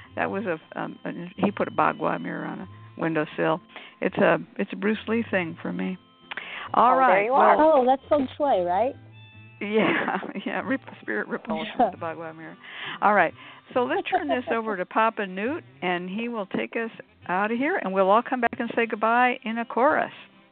he put a bagua mirror on a windowsill. It's a Bruce Lee thing for me. All right. There you are. Oh, that's feng shui, right? Yeah. Spirit repulsion with the bagua mirror. All right. So let's turn this over to Papa Newt, and he will take us out of here, and we'll all come back and say goodbye in a chorus.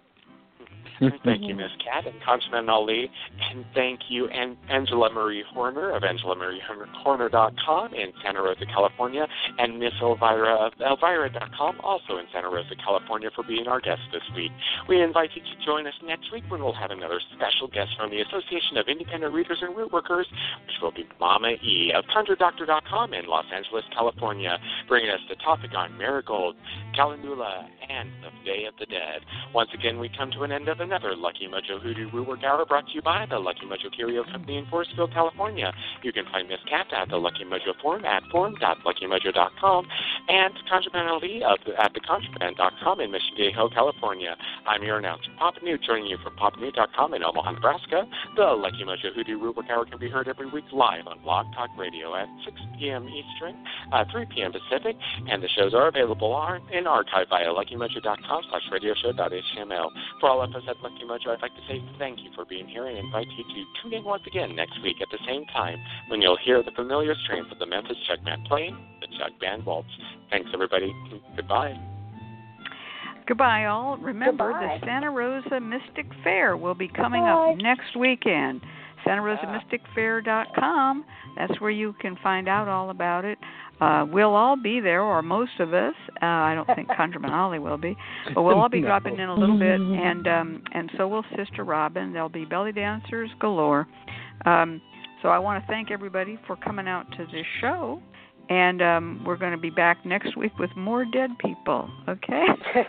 Thank you, Miss Cat and Congressman Ali, and thank you, Angela Marie Horner of AngelaMarieHorner.com in Santa Rosa, California, and Miss Elvira of Elvira.com, also in Santa Rosa, California, for being our guest this week. We invite you to join us next week when we'll have another special guest from the Association of Independent Readers and Root Workers, which will be Mama E of ConjureDoctor.com in Los Angeles, California, bringing us the topic on marigold, calendula, and the Day of the Dead. Once again, we come to an end of another Lucky Mojo Hoodoo Woo Work Hour brought to you by the Lucky Mojo Curio Company in Forestville, California. You can find Miss Cat at the Lucky Mojo Forum at forum.luckymojo.com and Contraband Ali at thecontraband.com in Mission Viejo, California. I'm your announcer, Papa Newt, joining you from papanewt.com in Omaha, Nebraska. The Lucky Mojo Hoodoo Woo Work Hour can be heard every week live on Blog Talk Radio at 6 p.m. Eastern, 3 p.m. Pacific, and the shows are available in archive via luckymojo.com/radioshow.html. For all of us at Lucky Mojo, I'd like to say thank you for being here and invite you to tune in once again next week at the same time when you'll hear the familiar strains of the Memphis Jug Band playing the Jug Band Waltz. Thanks, everybody. Goodbye. Goodbye, all. Remember, the Santa Rosa Mystic Fair will be coming up next weekend. SantaRosaMysticFair.com. That's where you can find out all about it. We'll all be there, or most of us. I don't think Conjurman Ollie will be, but we'll all be dropping in a little bit, and so will Sister Robin. There'll be belly dancers galore. So I want to thank everybody for coming out to this show, and we're going to be back next week with more dead people. Okay.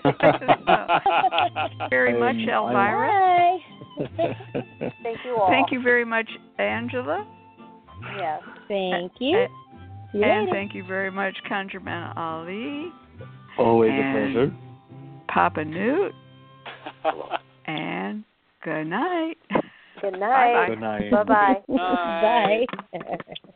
Very much, Elvira. Bye. Thank you all. Thank you very much, Angela. Yes. Thank you. See you And later. thank you very much, ConjureMan Ali. Always a And pleasure. Papa Newt. And good night. Good night. Good night. Bye-bye. Bye.